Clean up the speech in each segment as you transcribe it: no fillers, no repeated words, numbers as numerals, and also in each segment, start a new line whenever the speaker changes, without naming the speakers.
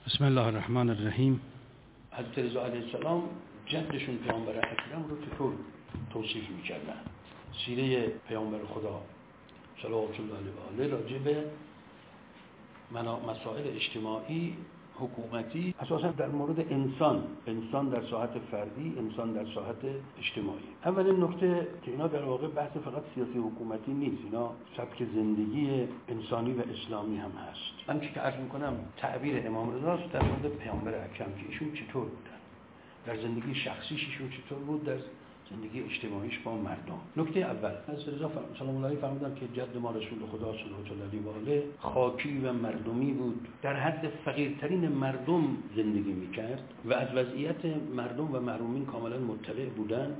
بسم الله الرحمن الرحیم. حضرت رضا علیه السلام جدشون پیامبر اکرم رو چطور توصیف میکردن؟ سیره پیامبر خدا صلوات الله علیه و آله راجع به مسائل اجتماعی حکومتی، اساسا در مورد انسان در ساحت فردی، انسان در ساحت اجتماعی. اولین نکته که اینا در واقع بحث فقط سیاسی حکومتی نیست، اینا سبک زندگی انسانی و اسلامی هم هست. من که عرض میکنم تعبیر امام رضا است در مورد پیامبر اکرم که ایشون چطور بودن، در زندگی شخصیش ایشون چطور بود، در زندگی اجتماعیش با مردم. نکته اول، حضرت رضا سلام الله علیه فرمودن که جد ما رسول خدا صلوات الله علیه و آله خاکی و مردمی بود، در حد فقیرترین مردم زندگی میکرد و از وضعیت مردم و محرومین کاملا مطلع بودن.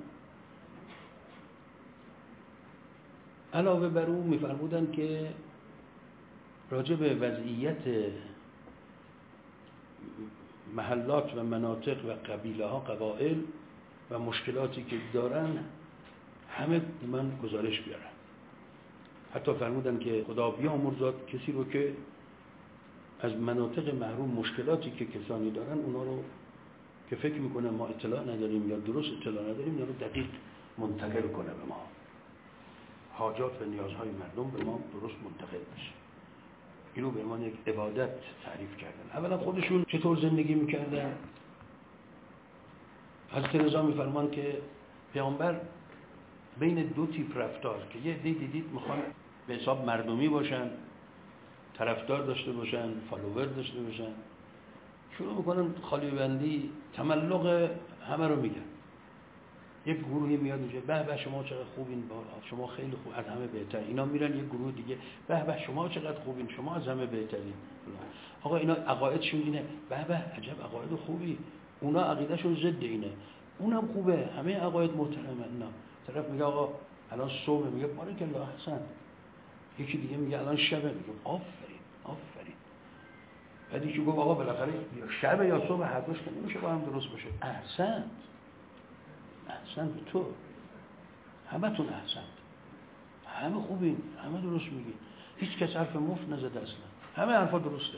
علاوه بر اون میفرمودن که راجع به وضعیت محلات و مناطق و قبیله ها، قبایل و مشکلاتی که دارن همه من گزارش بیارن. حتی فرمودن که خدا بیامرزاد کسی رو که از مناطق محروم مشکلاتی که کسانی دارن اونا رو که فکر میکنه ما اطلاع نداریم یا درست اطلاع نداریم اونا رو دقیق منتقل کنه به ما، حاجات و نیازهای مردم به ما درست منتقل بشه. اینو به عنوان یک عبادت تعریف کردن. اولا خودشون چطور زندگی میکردن؟ حضرت رضا میفرمان که پیامبر بین دو تیپ رفتار که یه دیدید میخوان به حساب مردمی باشن، طرفدار داشته باشن، فالوور داشته باشن، شروع میکنن خالی بندی، تملق همه رو میگن. یک گروهی میاد میگه به به شما چقدر خوبین، شما خیلی خوب، از همه بهتر. اینا میرن یک گروه دیگه به به شما چقدر خوبین، شما از همه بهترین. آقا اینا عقایدشون اینه، به به عجب عقاید خوبی. اونا عقیدهشون ضد اینه، اونم خوبه، همه عقاید محترمه. اینا طرف میگه آقا الان صبح، میگه بارک الله احسن. یکی دیگه میگه الان شبه، میگه آفرین آفرین. بعد یکی گفت آقا بالاخره شب یا صبح هر دوش که نمیشه با هم درست باشه. احسن احسن به تو، همتون احسن، همه خوبین، همه درست میگی، هیچ کس حرف مفت نزده اصلا، همه حرفا درسته.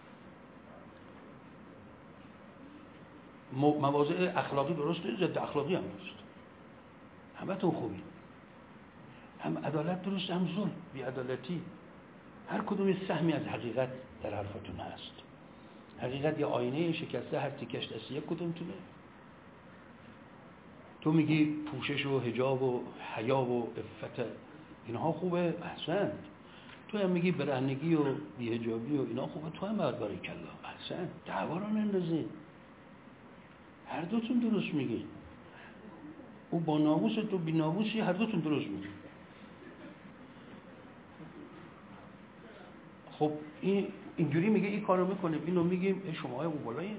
مواضع اخلاقی درسته، ضد اخلاقی هم درسته، همتون خوبین، هم عدالت درست، هم ظلم، بی‌عدالتی، هر کدوم سهمی از حقیقت در حرفتون هست. حقیقت یه آینه شکسته، هر تیکش دست یک کدومتونه. تو میگی پوشش و حجاب و حیا و عفت اینها خوبه، احسن. تو هم میگی برهنگی و بی‌حجابی و اینا خوبه، تو هم بارک الله احسن. دعوا رو نندازید، هر دوتون درست میگی. او با ناموس، تو بی ناموسی، هر دوتون درست میگی. خب اینجوری میگه این کارو میکنیم، اینو میگیم شما های بالایین.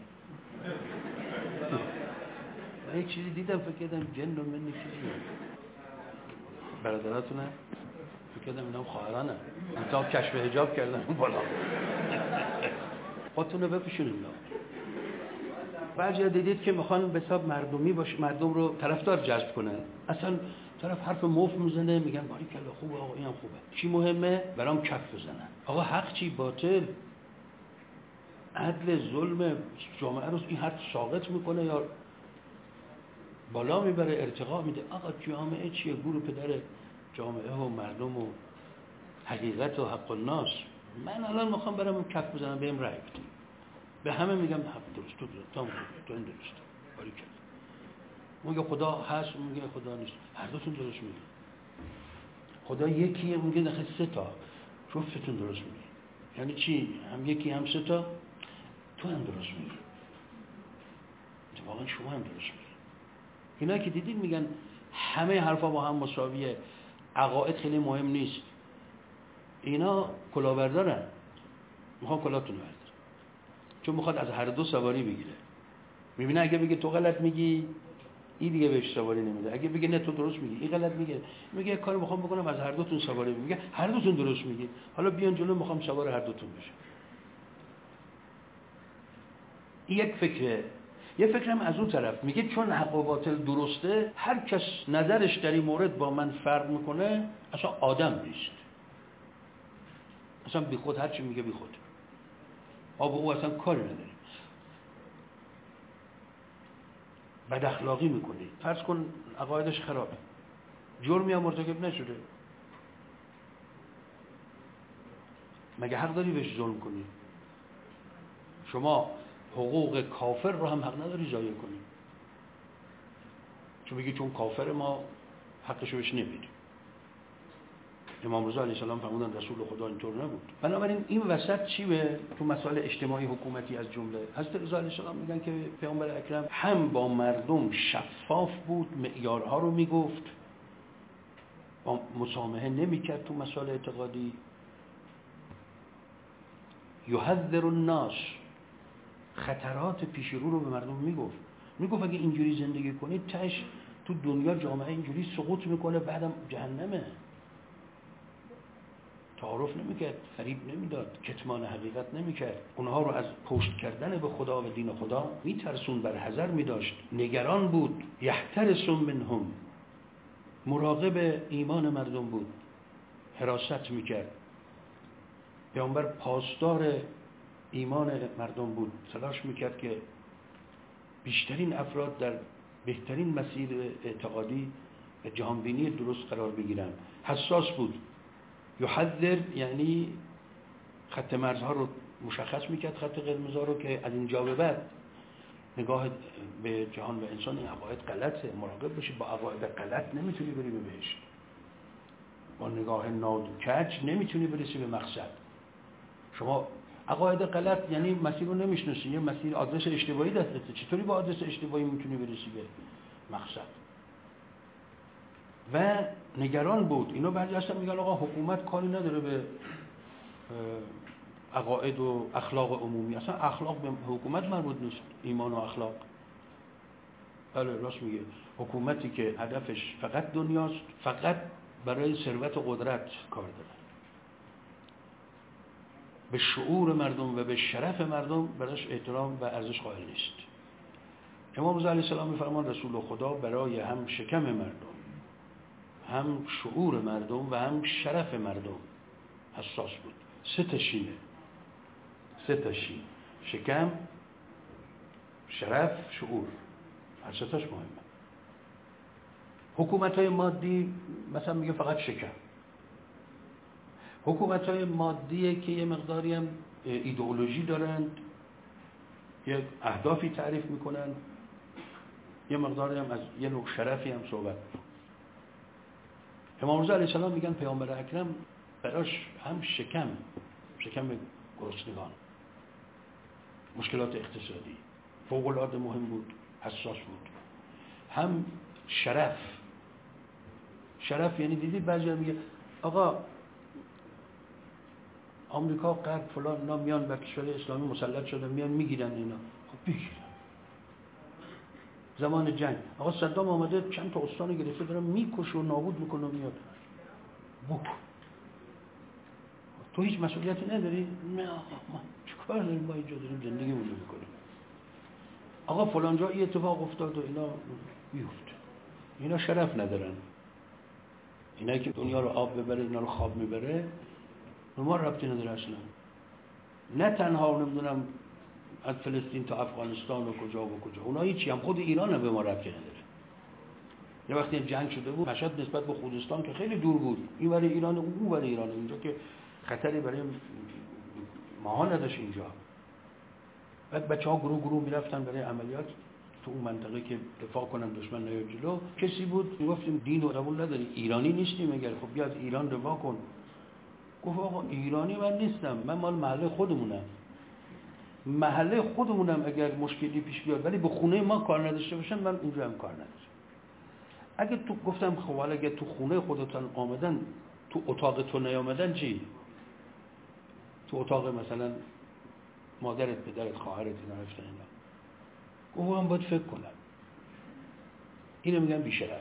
من یک چیزی دیدم فکر کردم جن و منی چیزی برادراتونه، فکر کردم اینا خواهرانه، انتا کشف حجاب کردن بالا. خودتونو بپوشونید. بعضی دیدید که میخوان به حساب مردمی باشه، مردم رو طرفدار جذب کنن، اصلا طرف حرف مفت میزنه میگن باری کلا خوبه آقا، اینم خوبه. چی مهمه؟ برام کف بزنن. آقا حق چی؟ باطل، عدل، ظلم، جامعه رو این حرف ساقط میکنه یا بالا میبره، ارتقا میده. آقا جامعه چیه؟ گور پدر جامعه و مردم و حقیقت و حق الناس. من الان میخوام برام کف بزنم، بهم رأی بدید. به همه میگم حق درست، تو این درست، باری کرد. میگه خدا هست، میگه خدا نیست، هر دوتون درست میگه. خدا یکیه، میگه نخه سه تا، جفتتون درست میگه. یعنی چی؟ هم یکی هم سه تا، تو هم درست میگی، اتفاقا شما هم درست میگی. اینا که دیدین میگن همه حرفا با هم مساویه، عقاید خیلی مهم نیست. اینا کلاهبردارن، میخوان کلاهتون رو بردارن، چون میخواد از هر دو سواری بگیره. میبینه اگه بگه تو غلط میگی، این دیگه بهش سواری نمیده. اگه بگه نه تو درست میگی، این غلط میگه. میگه یک کاری میخوام بکنم از هر دوتون سواری. میگه هر دوتون درست میگی، حالا بیان جلو، میخوام سوار هر دوتون بشم. یک فکره. یه فکرم از اون طرف میگه چون حق و باطل درسته، هر کس نظرش در این مورد با من فرق میکنه اصلا آدم نیست، اصلا بی خود هر چی میگه بی خود. با او اصلا کاری نداریم. بد اخلاقی میکنی، فرض کن عقایدش خرابه، جرمی هم مرتکب نشده، مگه حق داری بهش ظلم کنی؟ شما حقوق کافر رو هم حق نداری ضایع کنی، چون کافر ما حقشو بهش نمیدیم. امام رضا علیه السلام فرمودن رسول خدا اینطور نبود. بنابراین این وسط چی به تو مسائل اجتماعی حکومتی از جمله حضرت رضا علیه السلام میگن که پیامبر اکرم هم با مردم شفاف بود، معیارها رو میگفت، با مسامحه نمیکرد تو مسائل اعتقادی. یحذر الناس، خطرات پیش رو به مردم میگفت اگه اینجوری زندگی کنید تاش تو دنیا جامعه اینجوری سقوط میکنه، بعدم جهنمه. تعارف نمیکرد، فریب نمیداد، کتمان حقیقت نمیکرد، اونها رو از پشت کردن به خدا و دین خدا میترسون، بر حذر میداشت، نگران بود. یحترس منهم، مراقب ایمان مردم بود، حراست میکرد. پیامبر پاسدار ایمان مردم بود، تلاش میکرد که بیشترین افراد در بهترین مسیر اعتقادی و جهانبینی درست قرار بگیرن. حساس بود. یحذر یعنی خط مرزها رو مشخص میکرد، خط قرمزها رو، که از اینجا به بعد نگاه به جهان و انسان این عقاید غلطه، مراقب باشید، با عقاید غلط نمیتونی بری به بهشت، با نگاه نادوکج نمیتونی برسی به مقصد. شما عقاید غلط یعنی مسیر رو نمیشناسی، یه مسیر آدرس اشتباهی دستته، چطوری با آدرس اشتباهی میتونی برسی به مقصد؟ و نگران بود. اینو بعضی هستن میگن آقا حکومت کاری نداره به عقاید و اخلاق عمومی، اصلا اخلاق به حکومت مربوط نیست، ایمان و اخلاق. بله راست میگه، حکومتی که هدفش فقط دنیاست، فقط برای ثروت و قدرت کار داره، به شعور مردم و به شرف مردم براش احترام و ارزش قائل نیست. امام رضا علیه السلام میفرمان رسول خدا برای هم شکم مردم، هم شعور مردم و هم شرف مردم حساس بود. سه تا شین، شکم، شرف، شعور، هر سه تاش مهمه. حکومت‌های مادی مثلا میگه فقط شکم. حکومت‌های مادیه که یه مقداری هم ایدئولوژی دارند، یه اهدافی تعریف میکنن، یه مقداری هم از یه نوع شرفی هم صحبت میکنن. امام رضا علیه السلام میگن پیامبر اکرم براش هم شکم گرسنگان، مشکلات اقتصادی فوق‌العاده مهم بود، حساس بود، هم شرف یعنی دیدید بعضی میگه آقا آمریکا غرب فلان اینا میان به کشور اسلامی مسلط شدن، میان میگیرن اینا، خب بگیرن. زمان جنگ آقا صدام آمده چند تا استان گرفته داره میکشه و نابود میکنه و میاد بکن. تو هیچ مسئولیتی نداری؟ نه آقا ما چیکار داریم، ما اینجا داریم زندگیمون رو میکنیم. آقا فلان جا این اتفاق افتاد و اینا بیفته. اینا شرف ندارن، اینا که دنیا رو آب ببره اینا رو خواب میبره، ما ربطی نداره اصلا. نه تنها نمیدونم از فلسطین تا افغانستان و کجا و کجا، اونا هیچی، هم خود ایران هم به ما ربطی نداره. یه وقتی جنگ شده بود مشهد نسبت به خوزستان که خیلی دور بود، این برای ایران اون برای ایران، اینجا که خطری برای ماها نداشت اینجا. بعد بچه‌ها گروه میرفتن برای عملیات تو اون منطقه که دفاع کنن دشمن نیاد جلو. کسی بود میگفتیم دین رو قبول نداری، ایرانی نیستیم، اگر خب بیا از ایران دفاع کن. گفت آقا ایرانی من نیستم، من مال محله خودمونم، اگر مشکلی پیش بیاد ولی به خونه ما کار نداشته باشن من اونجا هم کار ندارم. اگه تو گفتم خب حالا اگه تو خونه خودتون آمدن، تو اتاق تو نیامدن چی؟ تو اتاق مثلا مادرت، پدرت، خواهرت اینا رفتن اینا، گفت من باید فکر کنم. اینو میگن بی‌شرف.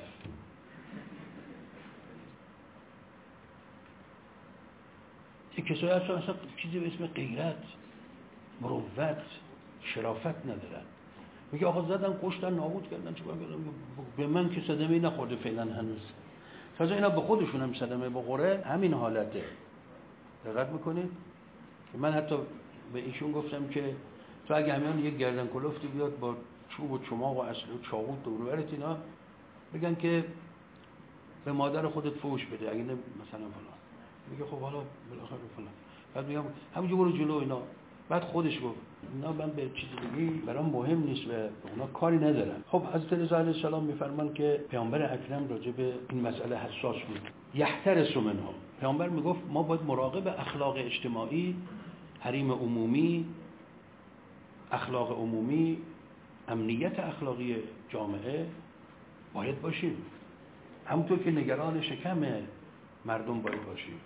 یه کسایی اصلا چیزی به اسم غیرت، مروت، شرافت ندارن. میگه آقا زدن، کشتن، نابود کردن، چیکار کردن؟ به من که صدمه‌ای نخورده فعلا هنوز. تازه اینا به خودشون هم صدمه بخوره همین حالته. دقت میکنید؟ من حتی به ایشون گفتم که تو اگه همیان یک گردن کلفتی بیاد با چوب و چماق و اسلحه و چاقو دور و برت اینا بگن که به مادر خودت فوش بده اگه نه مثلا فلان، میگه خب حالا بالاخره فلان، بعد میگم همونجا برو جلو اینا. بعد خودش گفت اینا من به چیز دیگه برام مهم نیست و اونا کاری ندارن. خب حضرت رضا علیه السلام میفرمان که پیامبر اکرم راجع به این مسئله حساس بود. یحترس منهم، پیامبر میگفت ما باید مراقب اخلاق اجتماعی، حریم عمومی، اخلاق عمومی، امنیت اخلاقی جامعه باید باشیم، همونطور که نگران شکم مردم باید باشیم.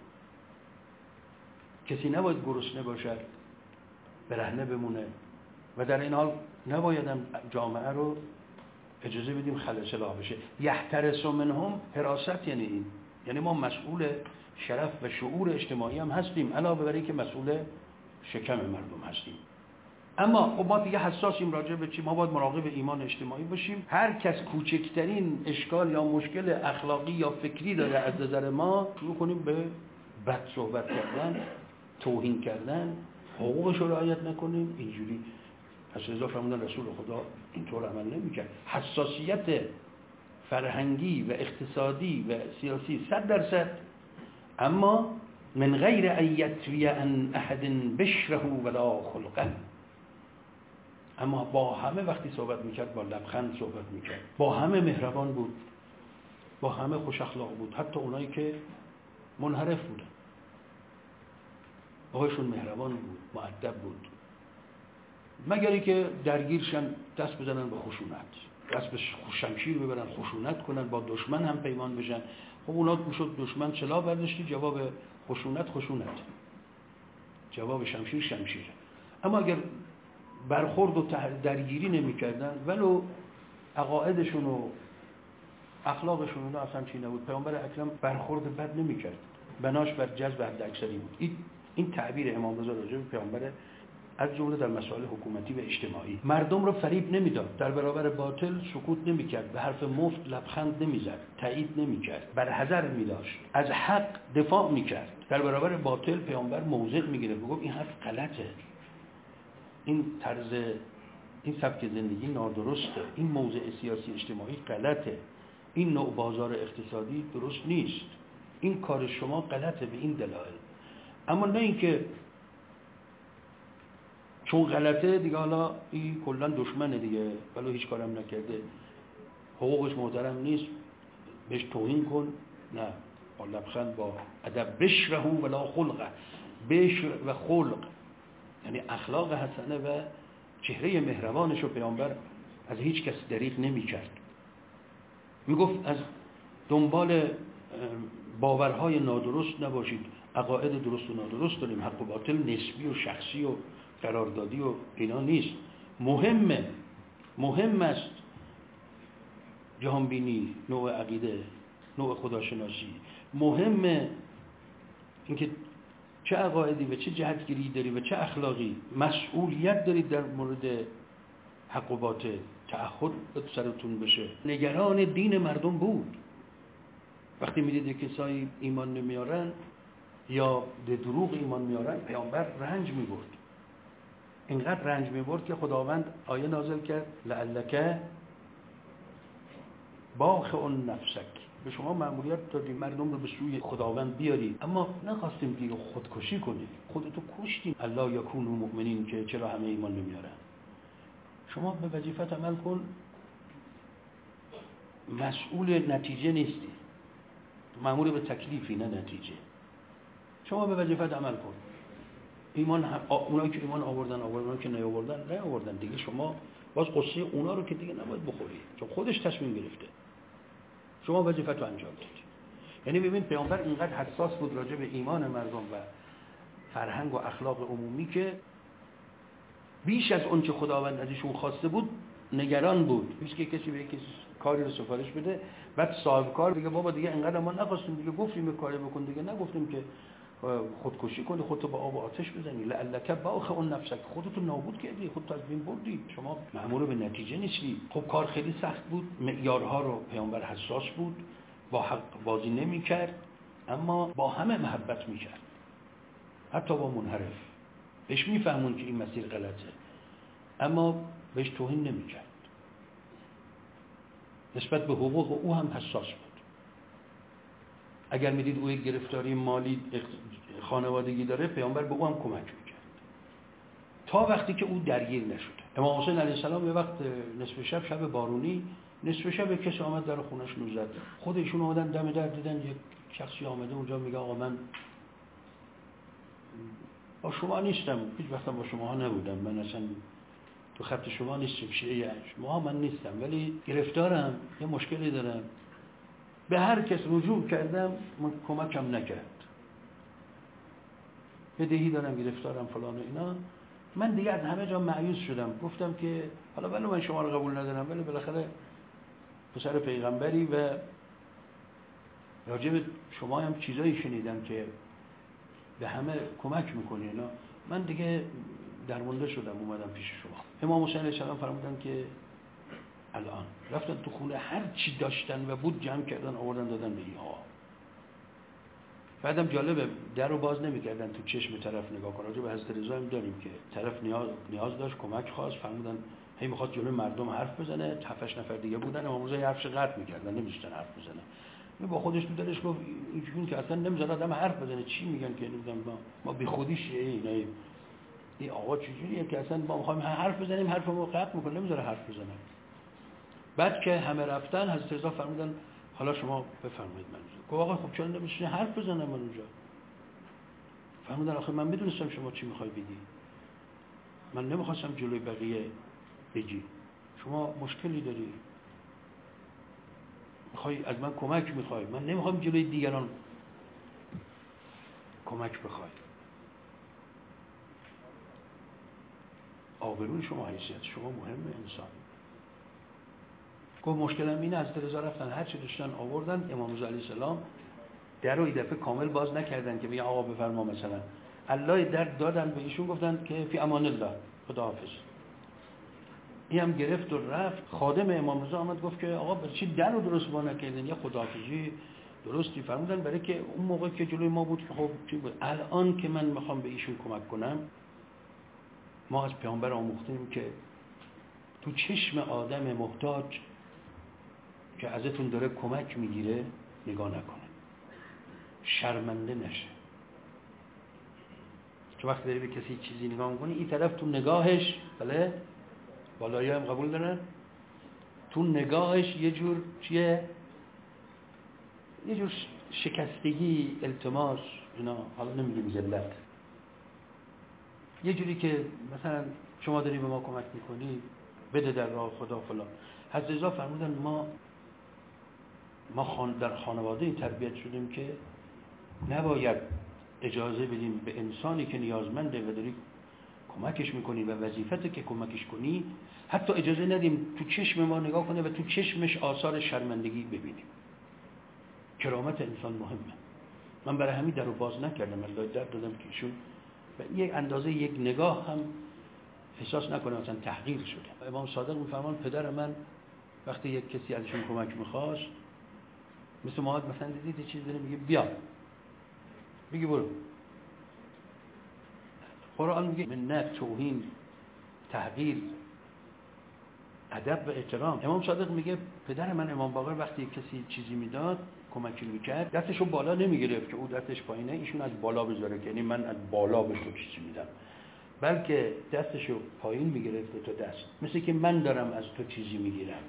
کسی نباید گرسنه باشد، برهنه بمونه و در این حال نباید هم جامعه رو اجازه بدیم خلأ بشه. یحترس منهم، حراست یعنی این، یعنی ما مسئول شرف و شعور اجتماعی هم هستیم علاوه بر اینکه مسئول شکم مردم هستیم. اما خب ما دیگه حساسیم راجع به چی؟ ما باید مراقب ایمان اجتماعی باشیم. هر کس کوچکترین اشکال یا مشکل اخلاقی یا فکری داره از نظر ما شروع کنیم به بد صحبت کردن، توهین کردن، حقوقش رو رعایت نکنیم. اینجوری پس رضا فرمودن رسول خدا اینطور عمل نمی‌کرد. حساسیت فرهنگی و اقتصادی و سیاسی 100%، اما من غیر ان یتوی عن احد بشره ولا خلقه، اما با همه وقتی صحبت میکرد با لبخند صحبت میکرد، با همه مهربان بود، با همه خوش اخلاق بود، حتی اونایی که منحرف بودن باهاشون مهربان بود، مؤدب بود، مگر اینکه درگیرشن دست بزنن به خشونت، دست به شمشیر ببرن خشونت کنن، با دشمن هم پیمان بشن. خب اونا میشد دشمن سلاح برداشتی، جواب خشونت، جواب شمشیر، شمشیر. اما اگر برخورد و درگیری نمی کردن ولو عقایدشون و اخلاقشون اصلا چی نبود، پیامبر اکرم برخورد بد نمی کرد، بناش بر جذب حد اکثری بود. این تعبیر امام رضا راجع به پیامبر از جمله در مسائل حکومتی و اجتماعی. مردم رو فریب نمیداد، در برابر باطل سکوت نمیکرد، به حرف مفت لبخند نمیزد، تایید نمیکرد، برحذر میداشت، از حق دفاع میکرد. در برابر باطل پیامبر موضع میگرفت، میگفت این حرف غلطه، این طرز، این سبک زندگی نادرسته، این موضع سیاسی اجتماعی غلطه، این نوع بازار اقتصادی درست نیست، این کار شما غلطه به این دلایل. اما نه اینکه چون غلطه دیگه حالا این کلا دشمنه دیگه، ولی هیچ کارم نکرده، حقوقش محترم نیست، بهش توهین کن. نه، با لبخند، با ادب، بشره ولا خلقه. بشر و خلق یعنی اخلاق حسنه و چهره مهربانش رو پیامبر از هیچ کس دریغ نمی کرد. می گفت از دنبال باورهای نادرست نباشید، عقاید درست و نادرست داریم، حق و باطل نسبی و شخصی و قراردادی و اینا نیست. مهم است جهانبینی، نوع عقیده، نوع خداشناسی. مهمه اینکه چه عقایدی و چه جهتگیری داری و چه اخلاقی. مسئولیت دارید در مورد حق و باطل، تعهد سرتون بشه. نگران دین مردم بود. وقتی میدید کسایی ایمان نمیارن یا به دروغ ایمان میارن، پیامبر رنج میبرد، اینقدر رنج میبرد که خداوند آیه نازل کرد لعلک باخع نفسک، به شما مأموریت دادیم مردم رو به سوی خداوند بیارید، اما نخواستیم دیگه خودکشی کنید، خودتو کشتیم. الله یکونوا مؤمنین، که چرا همه ایمان نمیارن؟ شما به وظیفت عمل کن، مسئول نتیجه نیستی، مأمور به تکلیفی نه نتیجه. شما به وظیفت عمل کن. ایمان اونایی که ایمان آوردن، اونایی که نیاوردن دیگه شما باز قصه اونا رو که دیگه نباید بخوری، چون خودش تصمیم گرفته. شما وظیفت رو انجام دادی. یعنی ببین پیامبر اینقدر حساس بود راجع به ایمان مردم و فرهنگ و اخلاق عمومی که بیش از اون چه خداوند ازشون خواسته بود نگران بود. میشه که کسی به کسی کاری رو سفارش بده، بعد صاحب کار دیگه بابا دیگه اینقدر ما نخواستیم، دیگه گفتیم کاری بکن، دیگه نگفتیم که خودکشی کنی، خودتو با آب و آتش بزنی. لعلک باخع نفسک، خودتو نابود کردی، خودتو از بین بردی، شما مأمور به نتیجه نیستی. خب کار خیلی سخت بود، معیارها رو پیامبر حساس بود، با حق بازی نمی‌کرد، اما با همه محبت می‌کرد، حتی با منحرف. بهش میفهمون که این مسیر غلطه، اما بهش توهین نمیکرد. نسبت به حقوق او هم حساس بود. اگر میدید او یک گرفتاری مالی خانوادگی داره، پیامبر به او هم کمک میکرد تا وقتی که او درگیر نشده. امام حسین علیه السلام یه وقت نصف شب، شب بارونی، نصف شب یک کسی آمد در خونش نو زد. خود ایشون اومدن دم در، دیدن یک شخصی آمده اونجا، میگه آقا من با شما نیستم، هیچ وقت با شما ها نبودم، من اصلا تو خط شما نیستم، شیعه شما من نیستم، ولی گرفتارم، یه مشکلی دارم، به هر کس رجوع کردم من کمکم نکرد، بدهی دارم، گرفتارم، فلان و اینا. من دیگه از همه جا مایوس شدم، گفتم که حالا ولی من شما رو قبول ندارم، ولی بالاخره پسر پیغمبری و راجع به شما هم چیزایی شنیدم که به همه کمک میکنی اینا، من دیگه درمونده شدم، اومدم پیش شما. امام حسین علیه السلام فرمودن که الان رفتن تو خونه، هر چی داشتن و بود جمع کردن، آوردن دادن به اینها. بعدم جالبه، در رو باز نمی‌کردن تو چشم طرف نگاه کنه. راجع به حضرت رضا هم داریم که طرف نیاز داشت، کمک خواست، فرمودن هی میخواد جلوی مردم حرف بزنه، 7 نفر دیگه بودن، امام رضا حرفش قطع می‌کردن، نمی‌ذاشتن حرف بزنه. با خودش تو دلش گفت این که اصلا نمی‌ذاره آدم حرف بزنه، چی میگن که نمی‌دونم ما بیخودی شیعه، این آقا چجوریه که اصلا ما می‌خوایم حرف بزنیم حرفمو قطع می‌کنه، نمی‌ذاره حرف بزنه. بعد که همه رفتن، حضرت رضا فرمودن حالا شما بفرمایید. من گفت آقا خب چرا نمی‌شینی حرف بزنم من اونجا؟ فرمودن آخه من میدونستم شما چی میخوای بگی، من نمیخواستم جلوی بقیه بگی، شما مشکلی داری، میخوای از من کمک میخوای، من نمیخوام جلوی دیگران کمک بخوای، آبروی شما، حیثیت شما مهمه انسان. گفت مشکلم اینه. از رضا رفتن هر چی داشتن آوردن. امام رضا علیه السلام در رو این دفعه کامل باز نکردن که بگن آقا بفرما، مثلا الله در دادن به ایشون، گفتن که فی امان الله، خداحافظ. این هم گرفت و رفت. خادم امام رضا آمد گفت که آقا برای چی در رو درست با نکردن، یه خداحافظی درستی. فرمودن برای که اون موقع که جلوی ما بود خب چی بود، الان که من میخوام به ایشون کمک کنم، ما از پیامبر آموختیم که تو چشم آدم محتاج که ازتون داره کمک میگیره نگاه نکنه، شرمنده نشه. تو وقتی داری به کسی چیزی نگاه میکنی، این طرف تو نگاهش، بله بالایی هم قبول دارن، تو نگاهش یه جور چیه، یه جور شکستگی، التماس، اینا، حالا نمیگیم ذلت، یه جوری که مثلا شما داری به ما کمک میکنی، بده در راه خدا فلان. حضرت رضا فرمودن ما در خانواده این تربیت شدیم که نباید اجازه بدیم به انسانی که نیازمنده و داری کمکش میکنی و وظیفته که کمکش کنی، حتی اجازه ندیم تو چشم ما نگاه کنه و تو چشمش آثار شرمندگی ببینیم. کرامت انسان مهمه. من برای همین در رو باز نکردم، الله در دادم که ایشون و یک اندازه یک نگاه هم احساس نکنه مثلا تحقیر شده. امام صادق میفرمان پدر من وقتی یک کسی ازشون کمک میخواست، مثل ما مثلا دیدید چیز داره میگه بیا، میگه برو. قرآن میگه منت، توهین، تحقیر، ادب و احترام. امام صادق میگه پدر من امام باقر وقتی کسی چیزی میداد، کمکی میکرد، دستشو بالا نمیگرفت که او دستش پایینه ایشون از بالا بذاره، یعنی من از بالا به تو چیزی میدم، بلکه دستشو پایین میگرفت تا دست، مثل که من دارم از تو چیزی میگیرم،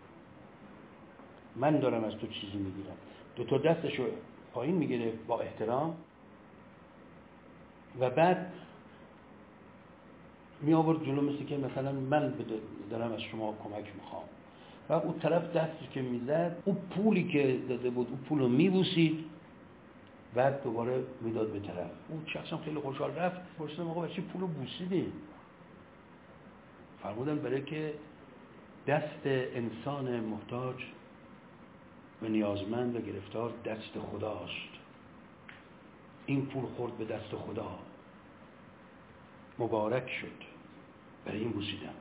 من دارم از تو چیزی میگیرم. دو تا دستشو پایین میگرفت با احترام و بعد می آورد جلو، مثل که مثلا من دارم از شما کمک میخوام، و اون طرف دستی که میزد، اون پولی که داده بود اون پولو میبوسید، بعد دوباره میداد به طرف. اون شخص هم خیلی خوشحال رفت، پرسیدم آقا برای چی پولو بوسیدی؟ فرمودن برای که دست انسان محتاج و نیازمند و گرفتار دست خداست، این پول خورد به دست خدا، مبارک شد، برای این بوسیدم.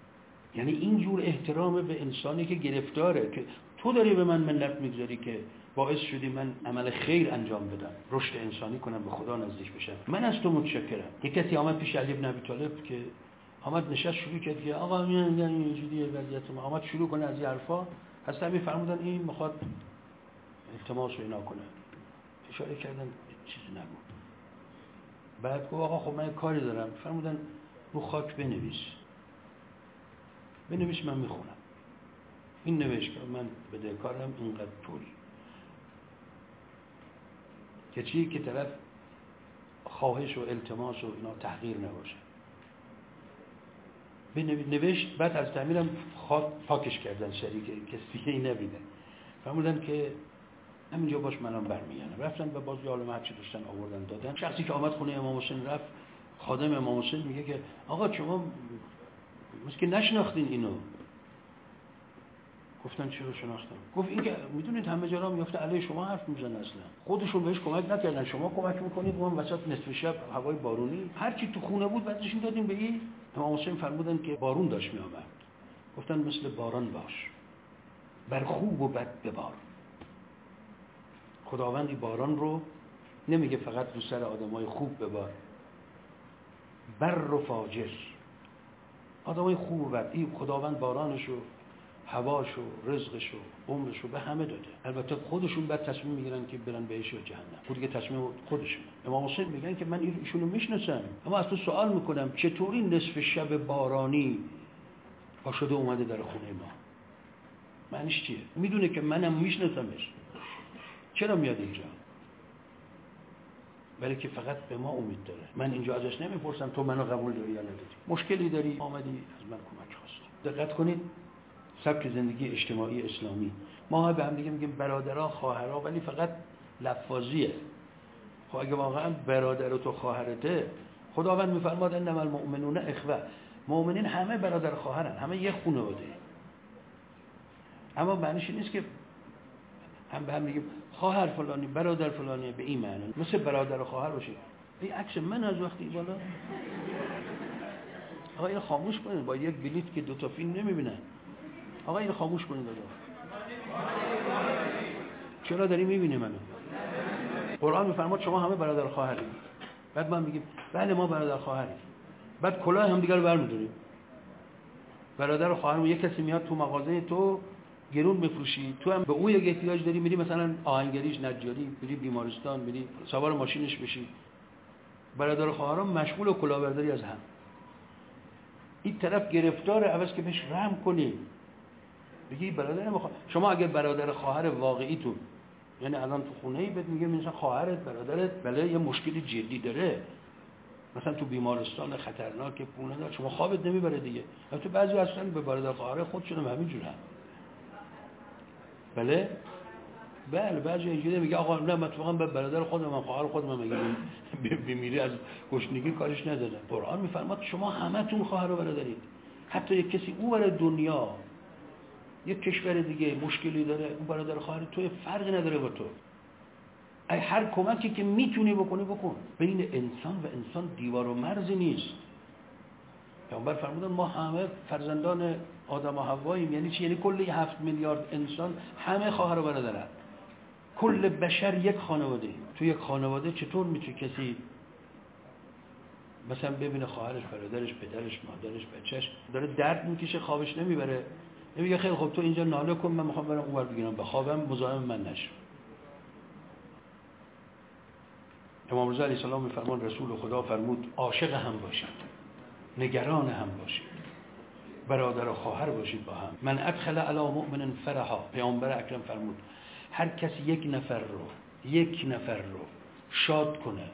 یعنی این جور احترام به انسانی که گرفتاره، که تو داری به من منت میگذاری که باعث شدی من عمل خیر انجام بدم، رشد انسانی کنم، به خدا نزدیک بشم. من از تو متشکرم. یک کسی آمد پیش علی بن ابی طالب که آمد نشست شروع کرد که آقا اینجوریه وضعیت ما، آمد شروع کنه از این حرفا. حضرت امیر فرمودن این میخواد التماس و اینا کنه. اشاره کردن چیزی نگو. بعد گفت آقا خب من کاری دارم. فرمودن رو خاک بنویس من میخونم. این نوشت که من بدهکارم اینقدر پول، که چی که طرف خواهش و التماس و اینا تحقیر نباشه. نوشت. بعد از تعمیرم پاکش کردن شریک کسی دیگه ای نبیده. فرمودن که همینجا باش منم برمیگردم. رفتن و باز یه عالمه هرچی داشتن آوردن دادن. شخصی که آمد خونه امام حسین رفت، خادم امام حسین میگه که آقا شما مثل که نشناختین اینو. گفتن چرا شناختم؟ گفت این که میدونید همه جا را میفته علیه شما حرف میزنه، اصلا خودشون بهش کمک نکردن، شما کمک میکنید. اون وسط نصف شب هوای بارونی هرچی تو خونه بود بعدش دادیم به این. امام حسین فرمودن که بارون داشت میآمد. گفتن مثل باران باش، بر خوب و بد ببار. خداوندی باران رو نمیگه فقط رو سر آدمای خوب ببار، بر و فاجر، آدمای خوب و بد. این خداوند بارانشو، هواشو، رزقشو، عمرشو به همه داده. البته خودشون بعد تصمیم میگیرن که برن بهش یا جهنم. خود دیگه تصمیم خودشونه. امام حسین میگن که من ایشونو میشناسم، اما از تو سوال میکنم چطوری نصف شب بارانی پا شده اومده در خونه ما؟ معنیش چیه؟ میدونه که منم میشناسمش، چرا میاد اینجا؟ برای که فقط به ما امید داره. من اینجا ازش نمیپرسم تو منو قبول داری یا نداری، مشکلی داری آمدی از من کمک خواستی. دقت کنید سبک زندگی اجتماعی اسلامی، ما به هم دیگه میگیم برادرها خواهرها، ولی فقط لفاظیه. خب اگه واقعا برادر و تو خواهرته، خداوند میفرماد انما المؤمنون اخوه، مؤمنین همه برادر خواهرن، همه یک خانواده. اما معنیش نیست که هم به هم میگیم خواهر فلانی برادر فلانی به این معنی، مثل برادر و خواهر باشه. این عکس من از وقتی بالا. آقا اینو خاموش کنید، با یک بلیت که دو تا فیلم نمیبینن. آقا اینو خاموش کنید دادا. چرا داری میبینی منو؟ قرآن میفرماد شما همه برادر خواهرید. بعد ما میگیم بله ما برادر خواهریم. بعد کلاه هم دیگه رو برمی‌داریم. برادر و خواهرم، یک کسی میاد تو مغازه تو گرون میفروشی، تو هم به اون یک احتیاج داری، میری مثلا آهنگریش، نجاری، میری بیمارستان، میری سوار ماشینش بشی. برادر و خواهرام مشغول و کلاهبرداری از هم. این طرف گرفتار، عوض که بهش رحم کنی بگی برادر شما اگه برادر خواهر واقعیتون، یعنی الان تو خونه‌ای بهت میگه مثلا خواهرت برادرت بله یه مشکلی جدی داره، مثلا تو بیمارستان خطرناکه، پول نداره، شما خوابت نمیبره دیگه. البته بعضی اصلا به برادر خواهر خودشون هم همینجورن. بله بعضی اینجوری میگه آقا نه من اتفاقا به برادر خودم، خواهر خودم میگم بمیری از گشنگی کارش ندادم. قرآن میفرماد شما همتون خواهر و برادرید. حتی یک کسی اون برای دنیا، یک کشور دیگه مشکلی داره، اون برادر خواهر تو فرقی نداره با تو. ای هر کمکی که میتونی بکنی بکن. بین انسان و انسان دیوار و مرزی نیست. پیامبر فرمودن ما همه فرزندان آدم و حواییم. یعنی چی؟ یعنی کل 7 میلیارد انسان همه خواهر و برادرن. کل بشر یک خانواده. تو یک خانواده چطور میتونه کسی مثلا ببینه خواهرش، برادرش، پدرش، مادرش، بچهش داره درد میکشه، خوابش نمیبره، نمیگه خیلی خب تو اینجا ناله کن من میخوام برم اونور بگیرم بخوابم، مزاحم من نشو. امام رضا علیه السلام میفرمان رسول خدا فرمود عاشق هم باشید، نگران هم باشید، برادر و خواهر باشید با هم. من ادخل علی مؤمن فرحا، پیامبر اکرم فرمود هر کسی یک نفر رو شاد کنه،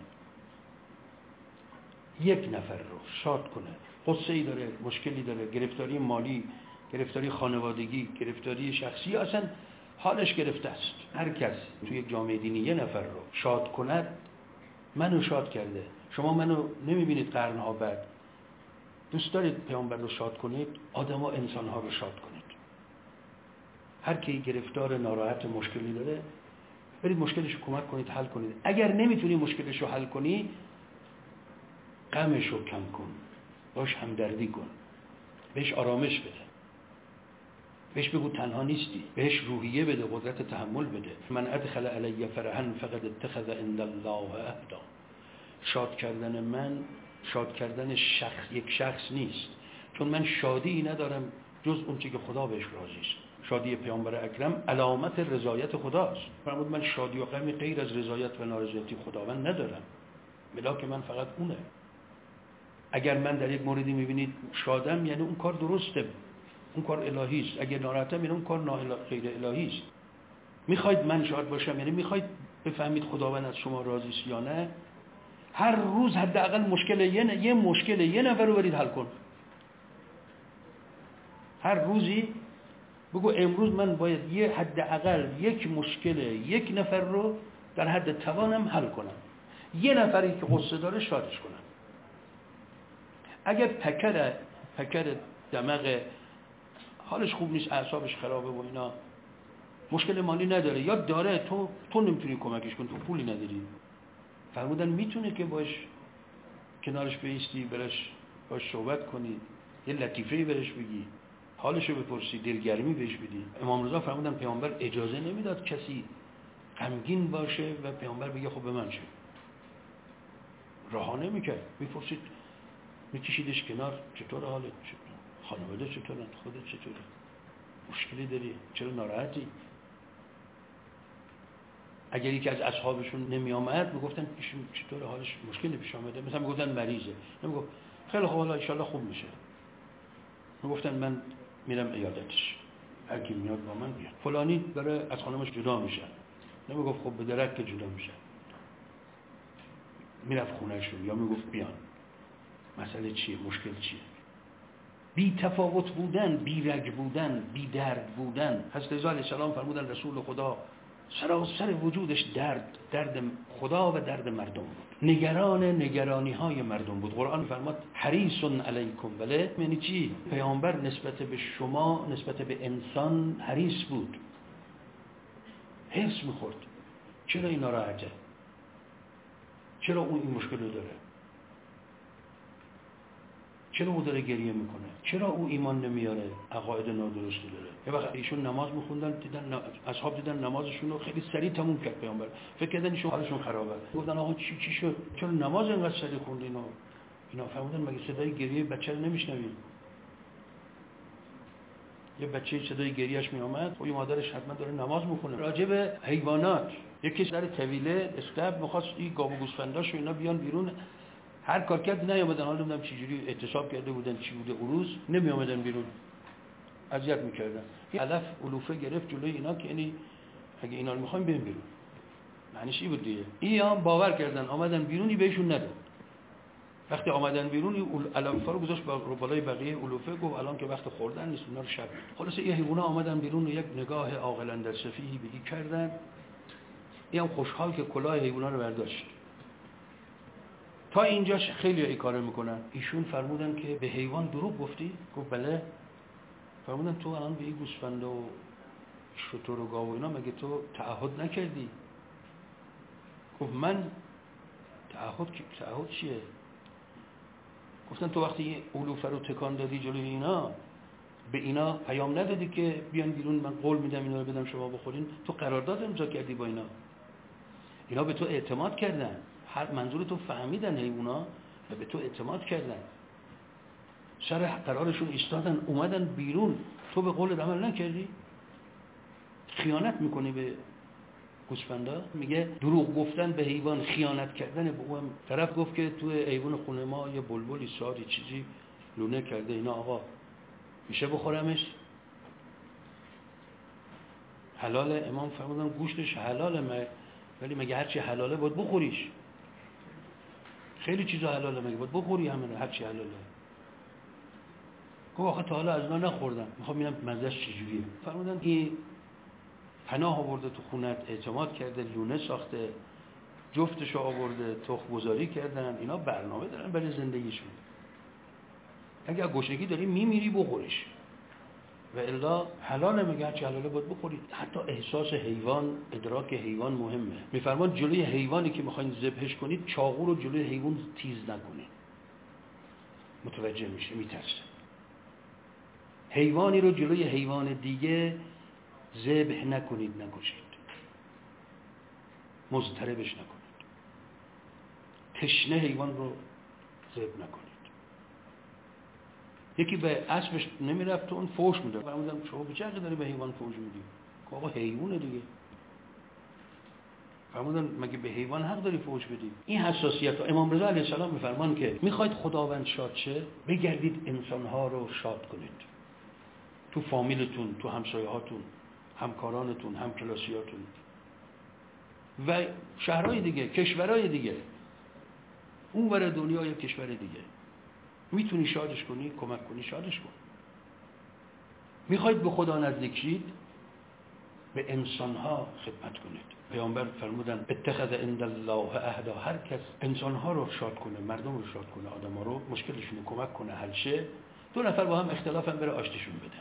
یک نفر رو شاد کنه، غصه‌ای داره، مشکلی داره، گرفتاری مالی، گرفتاری خانوادگی، گرفتاری شخصی، اصلا حالش گرفته است، هر کس توی یک جامعه دینی یه نفر رو شاد کند منو شاد کرده. شما منو نمیبینید قرنها بعد، دوست دارید پیامبر رو شاد کنید، آدم‌ها انسان‌ها رو شاد کنید. هر کی گرفتار ناراحت مشکلی داره برید مشکلش رو کمک کنید، حل کنید. اگر نمیتونی مشکلش رو حل کنی غمش رو کم کن، باش همدردی کن، بهش آرامش بده. بهش بگو تنها نیستی، بهش روحیه بده، قدرت تحمل بده. من ادخل علی فرحا فقد اتخذ عند الله عهدا. شاد کردن من شاد کردن یک شخص نیست، چون من شادی ندارم جز اون چیزی که خدا بهش راضی است. شادی پیامبر اکرم علامت رضایت خداست. فرمود من شادی و غمی غیر از رضایت و نارضایتی خداوند ندارم، ملاک من فقط اونه. اگر من در یک موردی میبینید شادم، یعنی اون کار درسته، اون کار الهی است. اگر ناراحتم، یعنی اون کار غیر الهی است. میخواید من شاد باشم، یعنی میخواید بفهمید خداوند از شما راضی است یا نه، هر روز حداقل مشکل یه مشکل یه نفر رو برید حل کن. هر روزی بگو امروز من باید یه حداقل یک مشکل یک نفر رو در حد توانم حل کنم. یه نفری که قصه داره شادش کنم. اگر پکر دماغ حالش خوب نیست، اعصابش خرابه و اینا، مشکل مالی نداره یا داره، تو نمیتونی کمکش کنی، تو پولی نداری، فرمودن میتونه که باش کنارش بایستی، باش صحبت کنی، یه لطیفه‌ای برش بگی، حالشو بپرسی، دلگرمی بهش بدی. امام رضا فرمودن پیامبر اجازه نمیداد کسی غمگین باشه و پیامبر بگه خب به من چه، رها نمیکرد، میپرسید، میکشیدش کنار، چطور حالت، خانواده چطورن، خودت چطوری، مشکلی داری، چرا ناراحتی؟ اگر یکی از اصحابشون نمی آمد میگفتن ایشون چطور حالش، مشکلی پیش آمده، مثلا میگفتن مریضه، نمیگفت خیلی خوب حالا ان شاء الله خوب میشه، میگفتن من میرم عیادتش، هر کی میاد با من بیاد، فلانی داره از خانمش جدا میشه، نمیگفت خب به درک که جدا میشه، میرفت خونهشون یا میگفت بیان، مسئله چیه، مشکل چیه. بی تفاوت بودن، بی رگ بودن، بی درد بودن. حضرت عیسی علیه السلام فرمودن رسول خدا سراسر وجودش درد خدا و درد مردم بود، نگرانی های مردم بود. قرآن فرمود حریص علیکم، بله یعنی چی؟ پیامبر نسبت به شما، نسبت به انسان حریص بود، حرص میخورد. چرا این ناراحته؟ چرا اون این مشکل رو داره؟ چرا او داره گریه میکنه؟ چرا او ایمان نمیاره؟ عقاید نادرستی داره. یه وقت ایشون نماز میخوندن، دیدن اصحاب دیدن نمازشون رو خیلی سریع تموم کرد پیامبر، فکر کردن ایشون حالشون خرابه، گفتن آقا چی شد؟ چرا نماز اینقدر سریع خوندین؟ اینا فرمودن مگه صدای گریه بچه رو نمیشنوید؟ یه بچه صدای گریهش میامد، خب مادرش حتما داره نماز میخونه. راجع به حیوانات، یکی در طویله اسکاب میخواست این گاو و گوسفنداشو اینا بیان بیرون، هر کار کرد نیامدن. حالا نمیدونم چه جوری اعتصاب کرده بودن، چی بوده عروض، نمیامدن بیرون، اذیت میکردن. علف علوفه گرفت جلوی اینا که یعنی اگه اینا رو میخوایم بریم بیرون، معنیش این بود دیگه. اینا باور کردن، آمدن بیرونی بهشون نداد. وقتی آمدن بیرون این علفا رو گذاشت بالای بقیه علوفه، گفت الان که وقت خوردن نیست، اونا رو شب. خلاص این حیونا آمدن بیرون و یک نگاه عاقلا در سفیهی به این کردن. این خوشحال که کلاه حیونا رو برداشت. تا اینجاش خیلی این کارو میکنن. ایشون فرمودن که به حیوان دروغ گفتی؟ گفت بله. فرمودن تو الان به این گوسفند و شتر و گاو و اینا مگه تو تعهد نکردی؟ گفت من تعهد چیه؟ گفتن تو وقتی علوفه رو تکان دادی جلوی اینا، به اینا پیام ندادی که بیان بیرون، من قول میدم اینا رو بدم شما بخورین، تو قرارداد امضا کردی با اینا به تو اعتماد کردن، هر منظور تو فهمیدن حیونا و به تو اعتماد کردن، سر قرارشون ایستادن، اومدن بیرون، تو به قول عمل نکردی؟ خیانت میکنی به گوسفندا. میگه دروغ گفتن به حیوان خیانت کردن به اون. طرف گفت که تو ایوون خونه ما یه بلبلی ساری چیزی لونه کرده، اینا آقا میشه بخورمش؟ حلاله؟ امام فرمودن گوشتش حلاله، ولی مگه هرچی حلاله باید بخوریش؟ خیلی چیزا حلاله، مگه باید بخوری همه هرچی حلاله؟ گفت آخه تا حالا از اینا نخوردم، میخوام ببینم مزهش چجوریه. فرمودن این پناه آورده تو خونت، اعتماد کرده، لونه ساخته، جفتشو آورده، تخم گذاری کردن، اینا برنامه دارن برای زندگیشون. اگه گشنگی داری میمیری بخوریش، و الا حلاله، مگه هرچی حلاله باید بخورید. حتی احساس حیوان، ادراک حیوان مهمه. میفرمان جلوی حیوانی که میخواین ذبحش کنید، چاقو رو جلوی حیوان تیز نکنید، متوجه میشه، میترسه. حیوانی رو جلوی حیوان دیگه ذبح نکنید، نکشید، مضطربش نکنید، تشنه حیوان رو ذبح نکنید. یکی به اسبش نمیرفت تو اون فوش میداد. فرمودم شما به چه حقی داری به حیوان فوش میدی؟ که آقا حیوانه دیگه. فرمودن مگه به حیوان حق داری فوش بدی؟ این حساسیت. امام رضا علیه السلام میفرمان که میخواید خداوند شاد شه، بگردید انسانها رو شاد کنید، تو فامیلتون، تو همسایه‌هاتون، همکارانتون، همکلاسیاتون و شهرهای دیگه، کشورهای دیگه، اون ور دنیا یا کشور دیگه. میتونی شادش کنی، کمک کنی، شادش کن. میخواید به خدا نزدیک شید، به انسانها خدمت کنید. پیامبر فرمودن اتخذ عند الله عهدا، هر کس انسانها رو شاد کنه، مردم رو شاد کنه، آدما رو، مشکلشون رو کمک کنه حل شه، دو نفر با هم اختلافن بره آشتیشون بده.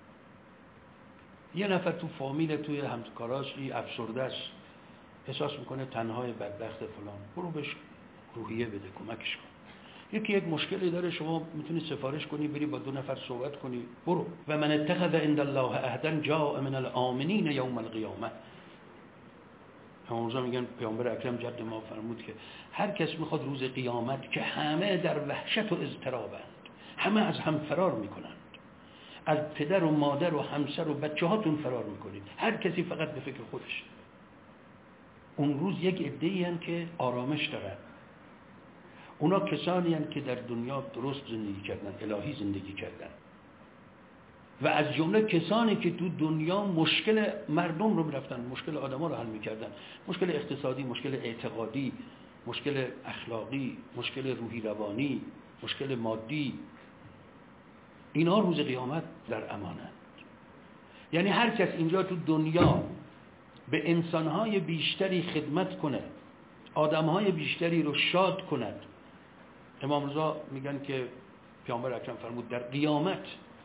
یه نفر تو فامیل، توی همکاراش افسرده است، احساس میکنه تنهای بدبخت فلان، برو بهش روحیه بده، کمکش کن. یکی یک مشکلی داره، شما میتونی سفارش کنی، بری با دو نفر صحبت کنی، برو. و من اتخذ عند الله عهدا جاء من الآمنین یوم القیامه. همونجا میگن پیامبر اکرم جد ما فرمود که هر کس میخواد روز قیامت که همه در وحشت و اضطرابند، همه از هم فرار میکنند، از پدر و مادر و همسر و بچه هاتون فرار میکنید، هر کسی فقط به فکر خودش. اون روز یک عده‌ای هستند که آرامش دارن. اونا کسانی هستند که در دنیا درست زندگی کردن، الهی زندگی کردن، و از جمله کسانی که تو دنیا مشکل مردم رو میرفتن، مشکل آدما رو حل میکردن، مشکل اقتصادی، مشکل اعتقادی، مشکل اخلاقی، مشکل روحی روانی، مشکل مادی، اینا روز قیامت در امانند. یعنی هر کس اینجا تو دنیا به انسانهای بیشتری خدمت کنه، آدمهای بیشتری رو شاد کند، امام رضا میگن که پیامبر اکرم فرمود در قیامت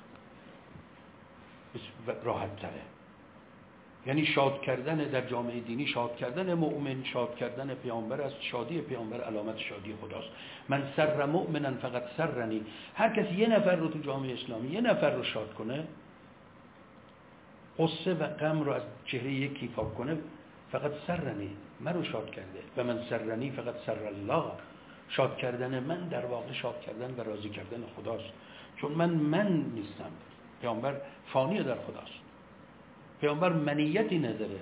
راحت تره. یعنی شاد کردن در جامعه دینی، شاد کردن مؤمن، شاد کردن پیامبر است. شادی پیامبر علامت شادی خداست. من سر مؤمنا فقط سرنی. هر کسی یه نفر رو تو جامعه اسلامی، یه نفر رو شاد کنه، غصه و غم رو از چهره یکی پاک کنه، فقط سرنی، من رو شاد کرده. و من سرنی فقط سر الله. شاد کردن من در واقع شاد کردن و راضی کردن خداست. چون من نیستم، پیامبر فانی در خداست، پیامبر منیتی نداره،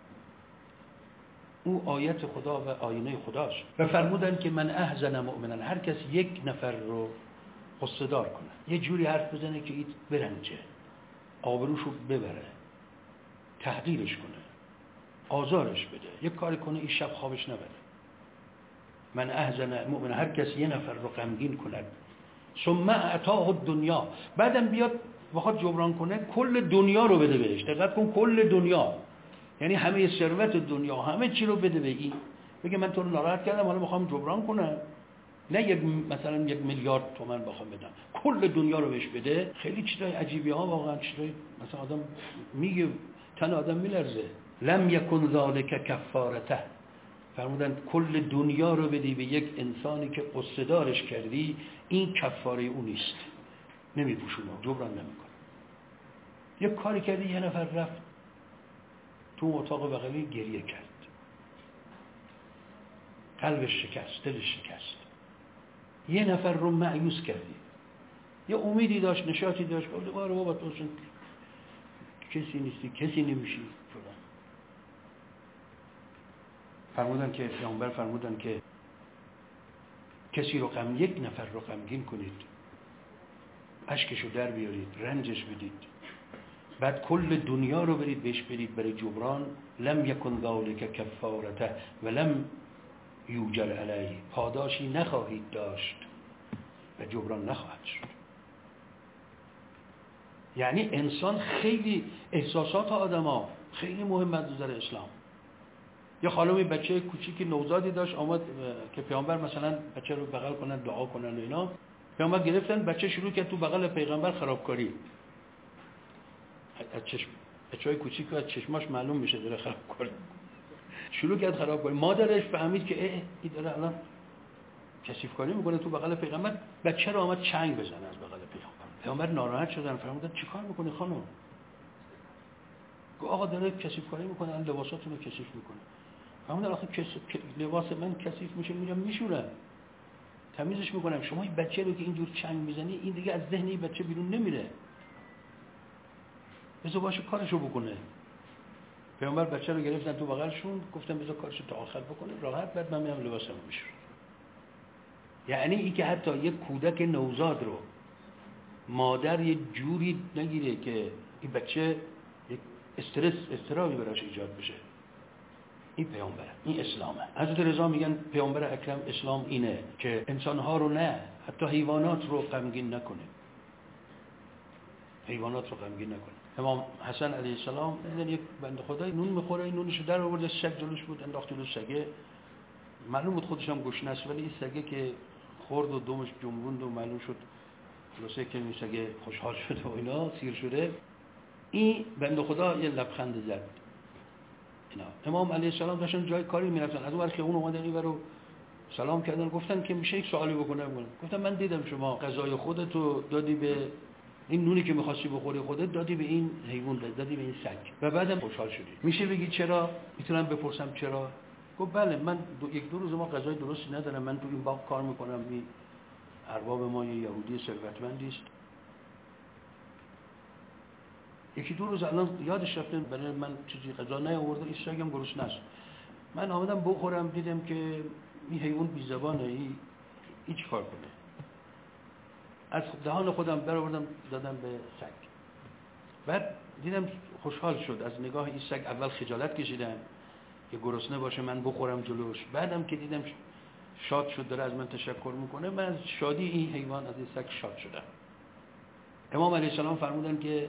او آیت خدا و آینه خداست. و فرمودن که من احزن مؤمنا، هر کس یک نفر رو غصه دار کنه، یه جوری حرف بزنه که این برنجه، آبروشو ببره، تحقیرش کنه، آزارش بده، یک کاری کنه این شب خوابش نبره. من احزن مؤمنا، هر کس یه نفر رو غمگین کند، ثم اعطاه الدنیا، بعدم بیاد بخواد جبران کنه کل دنیا رو بده بهش. دقت کن، کل دنیا یعنی همه ثروت دنیا، همه چی رو بده به این، بگه من تو رو ناراحت کردم حالا میخوام جبران کنم، نه مثلا 1 میلیارد تومان بخوام بدم، کل دنیا رو بهش بده. خیلی چیزای عجیبی ها، واقعا چیزای مثلا آدم میگه تن آدم میلرزه. لم یکن ذالک کفارته، فرمودن کل دنیا رو بدی به یک انسانی که قصه دارش کردی، این کفاره اون نیست، نمیپوشونه، جبران نمیکنه. یک کاری کردی، یه نفر رفت تو اتاق بغلی گریه کرد، قلبش شکست، دلش شکست، یه نفر رو مایوس کردی، یه امیدی داشت، نشاطی داشت، گفت آره بابا تو کسی نیستی، کسی نمیشی فلان. فرمودن که پیامبر فرمودن که کسی رو یک نفر رو غمگین کنید، اشکشو در بیارید، رنجش بدید، بعد کل دنیا رو برید بهش بدید برای جبران. لم یکن ذالک کفارته و لم یوجر علیه، پاداشی نخواهید داشت و جبران نخواهد شد. یعنی انسان خیلی احساسات آدما خیلی مهم از نظر اسلام. یه خانمی بچه کوچیکی نوزادی داشت، آمد که پیامبر مثلا بچه رو بغل کنن دعا کنن و اینا، پیامبر گرفتن بچه شروع کرد تو بغل پیغمبر خرابکاری. از چشم بچهای کوچیک از چشماش معلوم میشه داره خرابکاری، شروع کرد خرابکاری. مادرش فهمید که این داره الان کثیفکاری میکنه تو بغل پیغمبر، بچه رو آمد چنگ بزنه از بغل پیغمبر. پیامبر ناراحت شدن، فرمودن چیکار میکنی خانم؟ گفت آقا داره کثیف کاری میکنه، لباساتونو کثیف میکنه. فرمودن آخه لباس من کثیف میشه میرم میشورم، تمیزش میکنم. شما این بچه رو که اینجور چنگ میزنی، این دیگه از ذهن این بچه بیرون نمیره، بذار باشه کارشو بکنه. پیامبر بچه رو گرفتن تو بغلشون، گفتن بذار کارشو تا آخر بکنه راحت، بعد من میام لباسمو میشورم. یعنی این که حتی یک کودک نوزاد رو مادر یه جوری نگیره که این بچه یک استرابی براش ایجاد بشه. این پیامبره، این اسلامه. حضرت رضا میگن پیامبر اکرم اسلام اینه که انسانها رو نه، حتی حیوانات رو غمگین نکنه. حیوانات رو غمگین نکنه. امام حسن علیه السلام دیدن یک بنده خدای نون میخوره، این نونشو در آورد، سگ جلوش بود، انداخت جلوی سگه. معلوم بود خودش هم گشنه است، ولی این سگه که خورد و دمش جنبوند و معلوم شد خلاصه که این سگه خوشحال شد و اینا سیر شده. این بنده خدا یه لبخند زد. اینا امام علیه السلام داشتن جای کاری میرفتن، از اون ور خیابون اومدن این رو سلام کردن، گفتن که میشه یک سوالی بکنم؟ گفتم من دیدم شما غذای خودتو دادی به این نونی که می‌خواستی بخوری خودت، دادی به این حیوان، دادی به این سگ و بعدم خوشحال شدی. میشه بگی چرا؟ میتونم بپرسم چرا؟ گفت بله، من یک دو روز ما غذای درستی ندارم، من تو این باغ کار میکنم، این ارباب ما یه یهودی ثروتمندی است، یکی دو روز الان یادش رفته برای من چیزی غذا نیاورده، این سگم گرسنه است. من آمدم بخورم، دیدم که این حیوان بی زبانه، این چیکار کنه؟ از دهان خودم برآوردم دادم به سگ. بعد دیدم خوشحال شد از نگاه این سگ. اول خجالت کشیدم که گرسنه باشه من بخورم جلوش، بعدم که دیدم شاد شد داره از من تشکر میکنه، من از شادی این حیوان از این سگ شاد شدم. امام علیه السلام فرمودن که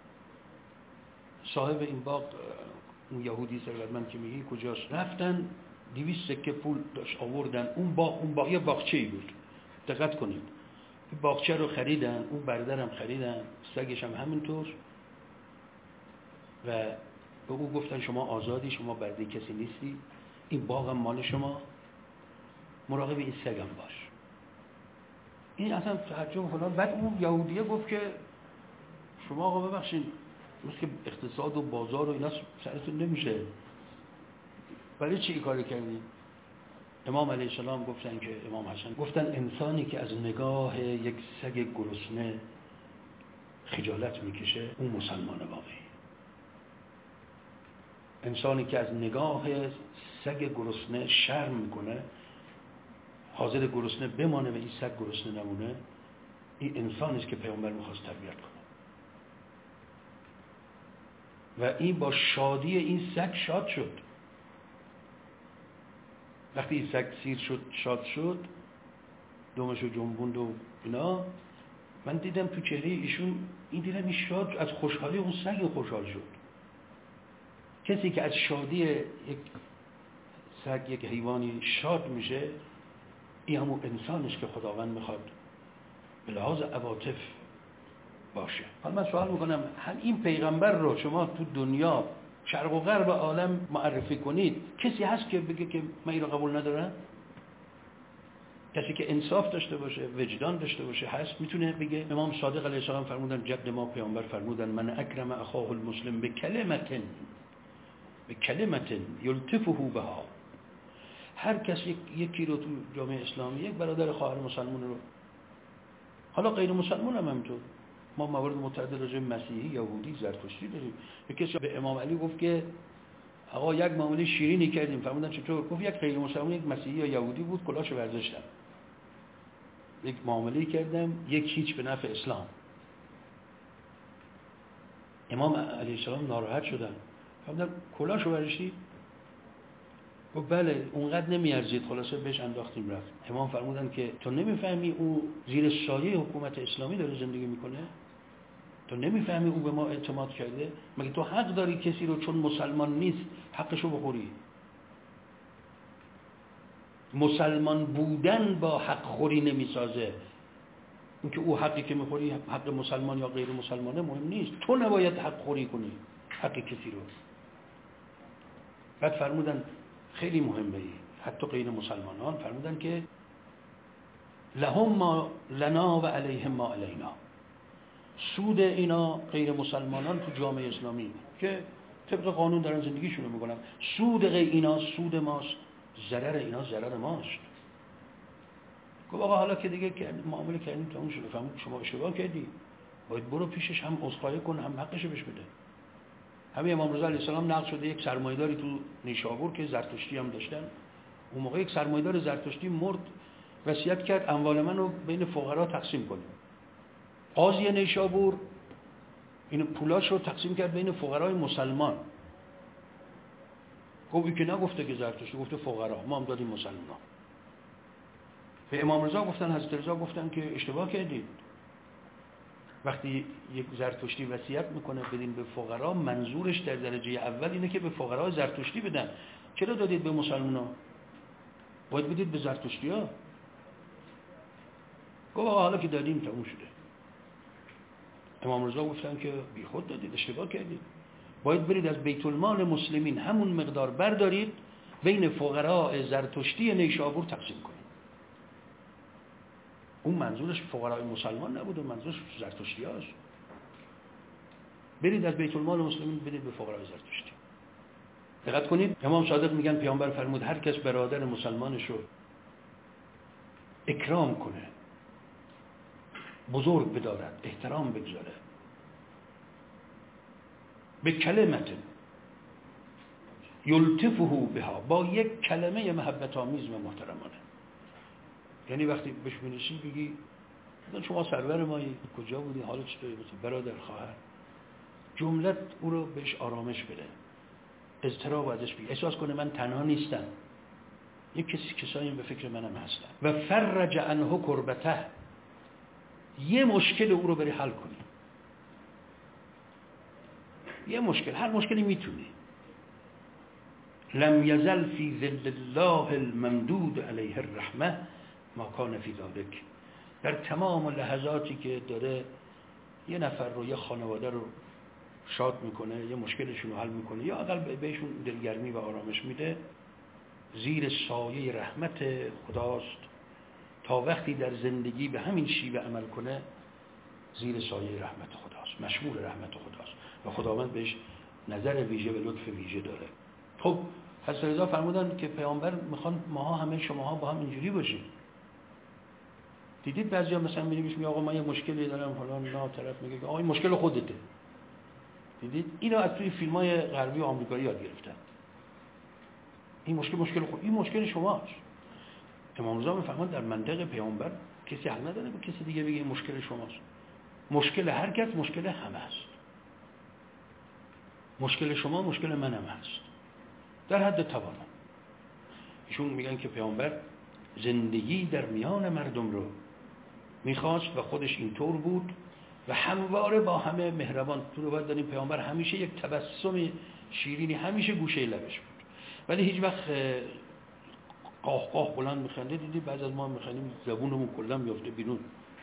صاحب این باغ، اون یهودی ثروتمند که میگی کجاست؟ رفتن 200 سکه پول داشت آوردن، اون باغ یه باغچه‌ای بود، دقت کنید، این باغچه رو خریدن، اون برادرم خریدن، سگش هم همینطور، و به او گفتن شما آزادی، شما برده کسی نیستی، این باغ هم مال شما، مراقب این سگم باش. این اصلا تعجب فلان. بعد اون یهودیه گفت که شما آقا ببخشید، مثل که اقتصاد و بازار و اینا سرتون نمیشه، برای چی این کاری کردین؟ امام علیه السلام گفتن که امام حسن گفتن انسانی که از نگاه یک سگ گرسنه خجالت میکشه، اون مسلمان واقعی. انسانی که از نگاه سگ گرسنه شرم میکنه، حاضر گرسنه بمانه و این سگ گرسنه نمونه، این انسانی است که پیامبر میخواست تربیت کنه. و این با شادی این سگ شاد شد. وقتی این سگ سیر شد شاد شد، دمشو جنبوند و اینا، من دیدم تو چهره ایشون، این دیدم این شاد از خوشحالی اون سگ خوشحال شد. کسی که از شادی یک سگ، یک حیوانی شاد میشه، این همون انسانش که خداوند میخواد به لحاظ عواطف باشه. حالا من سوال میکنم، این پیغمبر رو شما تو دنیا شرق و غرب عالم معرفی کنید، کسی هست که بگه که من این رو قبول ندارم؟ کسی که انصاف داشته باشه، وجدان داشته باشه هست میتونه بگه؟ امام صادق علیه السلام فرمودن، جد ما پیامبر فرمودن، من اکرم اخاه المسلم به کلمت یلطفه بها. هر کس یکی رو تو جامعه اسلامی، یک برادر خواهر مسلمان رو، حالا غیر مسلمان هم همینطور، ما موارد متعدد راجع مسیحی، یهودی، زرتشتی داریم. یک کسی به امام علی گفت که آقا یک معامله شیرینی کردیم. فرمودن چطور؟ گفت یک غیر مسلمان، یک مسیحی یا یهودی بود، کلاشو برداشتم، یک معامله کردم، یک هیچ به نفع اسلام. امام علیه السلام ناراحت شدن، فرمودن کلاشو برداشتی؟ گفت بله، اونقدر نمیارزید، خلاصه بهش انداختیم رفت. امام فرمودن که تو نمیفهمی او زیر سایه حکومت اسلامی داره زندگی میکنه؟ تو نمیفهمی او به ما اعتماد کرده؟ مگه تو حق داری کسی رو چون مسلمان نیست حقشو بخوری؟ مسلمان بودن با حق خوری نمیسازه. اینکه او حقی که میخوری حق مسلمان یا غیر مسلمانه مهم نیست، تو نباید حق خوری کنی حق کسی رو. بعد فرمودن خیلی مهمه، حتی غیر مسلمانان فرمودن که لهم ما لنا و علیهم ما علینا. سود اینا غیر مسلمانان تو جامعه اسلامی که طبق قانون دارن زندگیشون رو میکنن، سود اینا سود ماست، ضرر اینا ضرر ماست. گفت آقا حالا که دیگه معامله کردیم تموم شده، فهمید شما اشتباه کردی، باید برو پیشش هم عذرخواهی کن هم حقش بهش بده. همین امام رضا علیه السلام نقل شده یک سرمایه‌داری تو نیشابور که زرتشتی هم داشتن، اون موقع یک سرمایه‌دار زرتشتی مرد، وصیت کرد اموال منو بین فقرا تقسیم کنیم. قاضی نیشابور این پولاشو تقسیم کرد بین فقرای مسلمان. گفت که نگفته که زرتشتی، گفته فقرا، ما هم دادیم مسلمان. به امام رضا گفتن، حضرت رضا گفتن که اشتباه کردید. وقتی یک زرتشتی وصیت میکنه بدین به فقرا، منظورش در درجه اول اینه که به فقرا زرتشتی بدن. چرا دادید به مسلمانا؟ باید بدید به زرتشتی‌ها. گفت حالا که دادیم تموم شده. امام رضا گفتن که بی خود دادید، اشتباه کردید. باید برید از بیت المال مسلمین همون مقدار بردارید بین فقرا زرتشتی نیشابور تقسیم کنید. اون منظورش فقرای مسلمان نبود، منظورش زرتشتی هاست. برید از بیت المال مسلمین بدید به فقرای زرتشتی. دقت کنید، امام صادق میگن پیامبر فرمود هر کس برادر مسلمانش رو اکرام کنه، بزرگ بدارد، احترام بگذاره، به کلمت یلطفه بها، با یک کلمه محبت آمیز و محترمانه. یعنی وقتی بهش می‌رسی بگی شما سرور مایی، کجا بودی، حالت چطوری، برادر، خواهر، جملت او رو بهش آرامش بده، اضطراب ازش بگی، احساس کنه من تنها نیستم، یک کسایی به فکر منم هستن. و فرج عنه کربته، یه مشکل او رو بری حل کنی. یه مشکل، هر مشکلی میتونی. لم یزل فی ظل الله الممدود علیه الرحمه ما کان فی ذلک. در تمام لحظاتی که داره یه نفر رو، یه خانواده رو شاد میکنه، یه مشکلشون رو حل میکنه، یا اقل بهشون دلگرمی و آرامش میده، زیر سایه رحمت خداست. تا وقتی در زندگی به همین شیوه عمل کنه زیر سایه رحمت خداست، مشمول رحمت خداست و خداوند بهش نظر ویژه و لطف ویژه داره. خب حضرت رضا فرمودن که پیامبر میخوان ماها همه شماها با هم اینجوری باشیم. دیدید بعضیا مثلا میگه آقا من یه مشکلی دارم، حالا نه طرف میگه آقا این مشکل خودته. دیدید اینو از توی فیلم‌های غربی و آمریکایی یاد گرفتن. این مشکل خود، این مشکل شماست. امام رضا میفهمن در منطق پیامبر کسی حق نداره به کسی دیگه بگه این مشکل شماست. مشکل هر کس مشکل همه است. مشکل شما مشکل منم هست، در حد توانم. ایشون میگن که پیامبر زندگی در میان مردم رو میخواست و خودش اینطور بود و همواره با همه مهربان. تو رو باید داریم پیامبر همیشه یک تبسم شیرینی همیشه گوشه لبش بود، ولی هیچ وقت قاه قاه بلند میخنده. دیدی بعض از ما میخندیم زبونمون کلا میفته بیرون،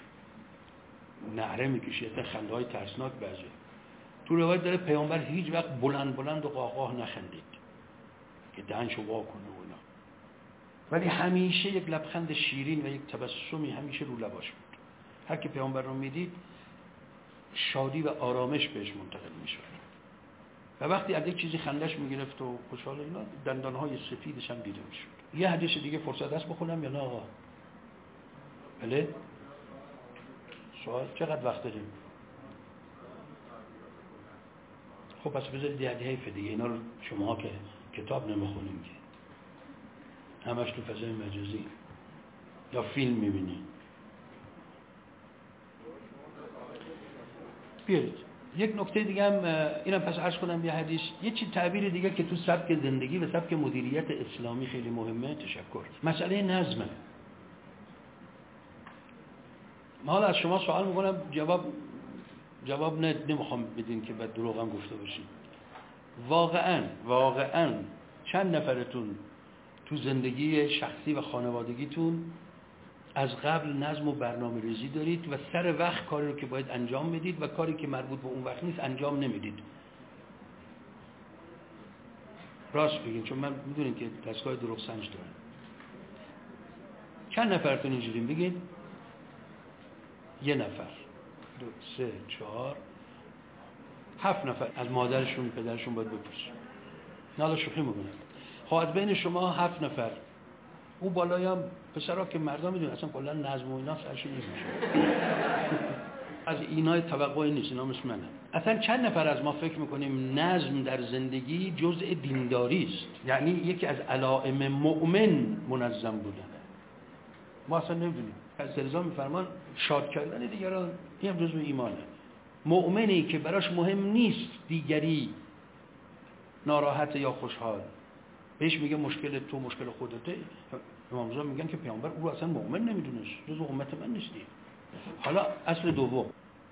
نعره میکشه، اصلا خنده های ترسناک بعضی. تو روایت داره پیامبر هیچ وقت بلند بلند و قاه قاه نخندید که دهنشو وا کنه و اینا، ولی همیشه یک لبخند شیرین و یک تبسمی همیشه رو لباش بود. هر کی پیامبر رو میدید شادی و آرامش بهش منتقل میشد و وقتی از یک چیزی خندش میگرفت و خوشحال اینا، دندانهای سفیدش هم دیده میشد. یه حدیث دیگه فرصت هست بخونم یا نه آقا؟ بله؟ سوال چقدر وقت داریم؟ خب پس بذارید یه حیف دیگه، اینا رو شماها که کتاب نمیخونیم که همش تو فضای مجازی یا فیلم میبینید. بیایید یک نکته دیگه هم اینم پس عرض کنم، یه حدیث، یه چیز تعبیر دیگه که تو سبک زندگی و سبک مدیریت اسلامی خیلی مهمه. تشکر. مسئله نظمه. ما حالا از شما سوال میکنم، جواب نمیخوام بدین که بعد دروغم گفته باشین. واقعا چند نفرتون تو زندگی شخصی و خانوادگیتون از قبل نظم و برنامه ریزی دارید و سر وقت کاری رو که باید انجام بدید و کاری که مربوط به اون وقت نیست انجام نمیدید؟ راست بگین، چون من میدونین که دستگاه دروغ سنج دارم. چند نفرتون اینجوری بگین؟ یه نفر. 2 3 4 7 نفر از مادرشون پدرشون باید بپرسن. نه حالا شوخی میکنم. خب از بین شما 7 نفر او بالایی هم پسرها که مردا میدونن اصلا کلا نظم و اینا سرشون نمیشه. از اینای توقعی نیست، اینا مثل منه. اصلا چند نفر از ما فکر میکنیم نظم در زندگی جزء دینداری است، یعنی یکی از علائم مؤمن منظم بودن. ما اصلا نمیدونیم. از رضا میفرمان شاد کردن دیگران این هم جزء ایمانه. مؤمنی که براش مهم نیست دیگری ناراحت یا خوشحال، بهش میگه مشکل تو مشکل خودته. امام رضا میگن که پیامبر او رو اصلا مؤمن نمیدونست، جزء امت من نیستی. حالا اصل دوم،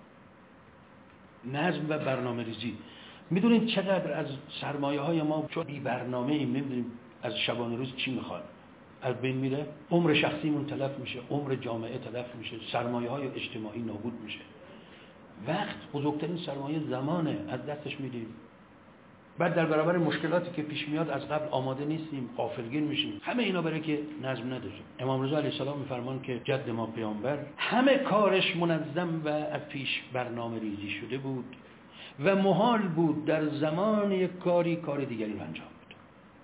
نظم و برنامه ریزی. میدونید چقدر از سرمایه های ما چون بی برنامه ایم، نمیدونیم از شبانه روز چی میخواد، از بین میره. عمر شخصیمون تلف میشه، عمر جامعه تلف میشه، سرمایه های اجتماعی نابود میشه. وقت بزرگترین سرمایه زمانه، از دستش میدیم. بعد در برابر مشکلاتی که پیش میاد از قبل آماده نیستیم، غافلگیر میشیم. همه اینا برای که نظم نداریم. امام رضا علیه السلام میفرمان که جد ما پیامبر همه کارش منظم و از پیش برنامه ریزی شده بود و محال بود در زمان یک کاری کار دیگری رو انجام بده.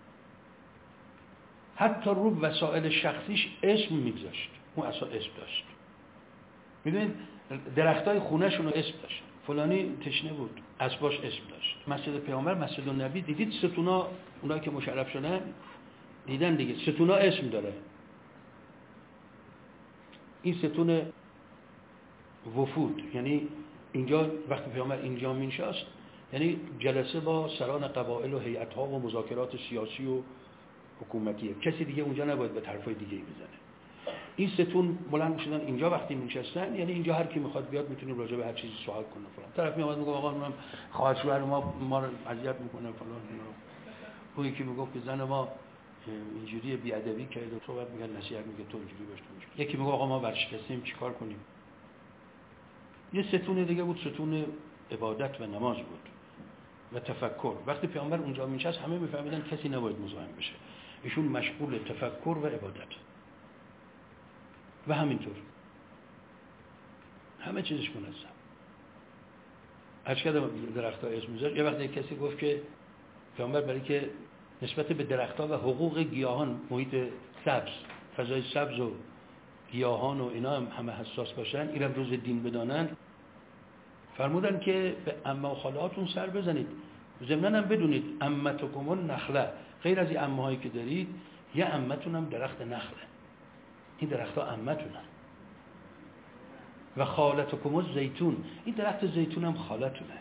حتی رو وسایل شخصیش اسم میگذاشت. اون اصلا اسم داشت. میدونید درختای خونه‌شون رو اسم داشت. فلانی تشنه بود، اسباش اسم داشت. مسجد پیامبر، مسجد النبی، دیدید ستونا اونایی که مشرف شدن دیدن دیگه، ستونا اسم داره. این ستون وفود، یعنی اینجا وقتی پیامبر اینجا مینشست یعنی جلسه با سران قبایل و هیئت‌ها و مذاکرات سیاسی و حکومتیه. کسی دیگه اونجا نباید به طرفای دیگه بزنه. این ستون بلند شدن اینجا وقتی میشستن، یعنی اینجا هر کی میخواد بیاد میتونه راجع به هر چیزی سوال کنه فلان. طرف میاد میگه آقا من خواهر شوهر ما رو اذیت میکنه فلان. اون یکی میگه که زن ما اینجوری بیادبی کرد و تو بعد میگن نصیحت میگه تو اینجوری باش تو. یکی میگه آقا ما ورشکستیم چیکار کنیم. یه ستون دیگه بود، ستون عبادت و نماز بود و تفکر. وقتی پیامبر اونجا میشست همه میفهمیدن کسی نباید مزاحم بشه. ایشون مشغول تفکر و عبادت و همینطور همه چیزش منظم. اشکال درخت‌ها اسم میذاره. یه وقتی کسی گفت که پیامبر برای که نسبت به درخت‌ها و حقوق گیاهان، محیط سبز، فضای سبز و گیاهان و اینا هم همه حساس باشن، اینم روز دین بدانن، فرمودن که به عمه و خالهاتون سر بزنید. ضمناً هم بدونید عمتکم النخله، غیر از این عمه‌هایی که دارید یه عمتون هم درخت نخله. این درخت‌ها عمتونن. و خالتکم الزیتون، این درخت زیتون هم خالتونه.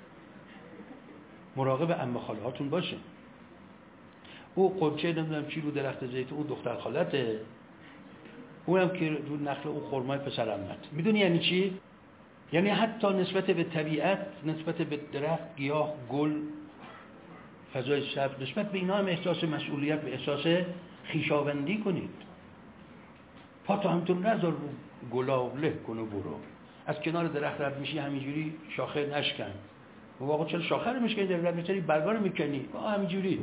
مراقب عمه خالهاتون باشه. او قنچه نمیدونم چی رو درخت زیتون، اون دختر خالته، اونم که رو نخل اون خرمای پسر عمت. میدونی یعنی چی؟ یعنی حتی نسبت به طبیعت، نسبت به درخت، گیاه، گل، فضای سبز، نسبت به اینا هم احساس مسئولیت و احساس خویشاوندی کنید. پاتو همینطور نذار رو گلا له کن و برو. از کنار درخت رد میشی همینجوری شاخه نشکن. واقعا چرا شاخه رو میشکنی؟ در رد میشی برگا رو میکنی. همینجوری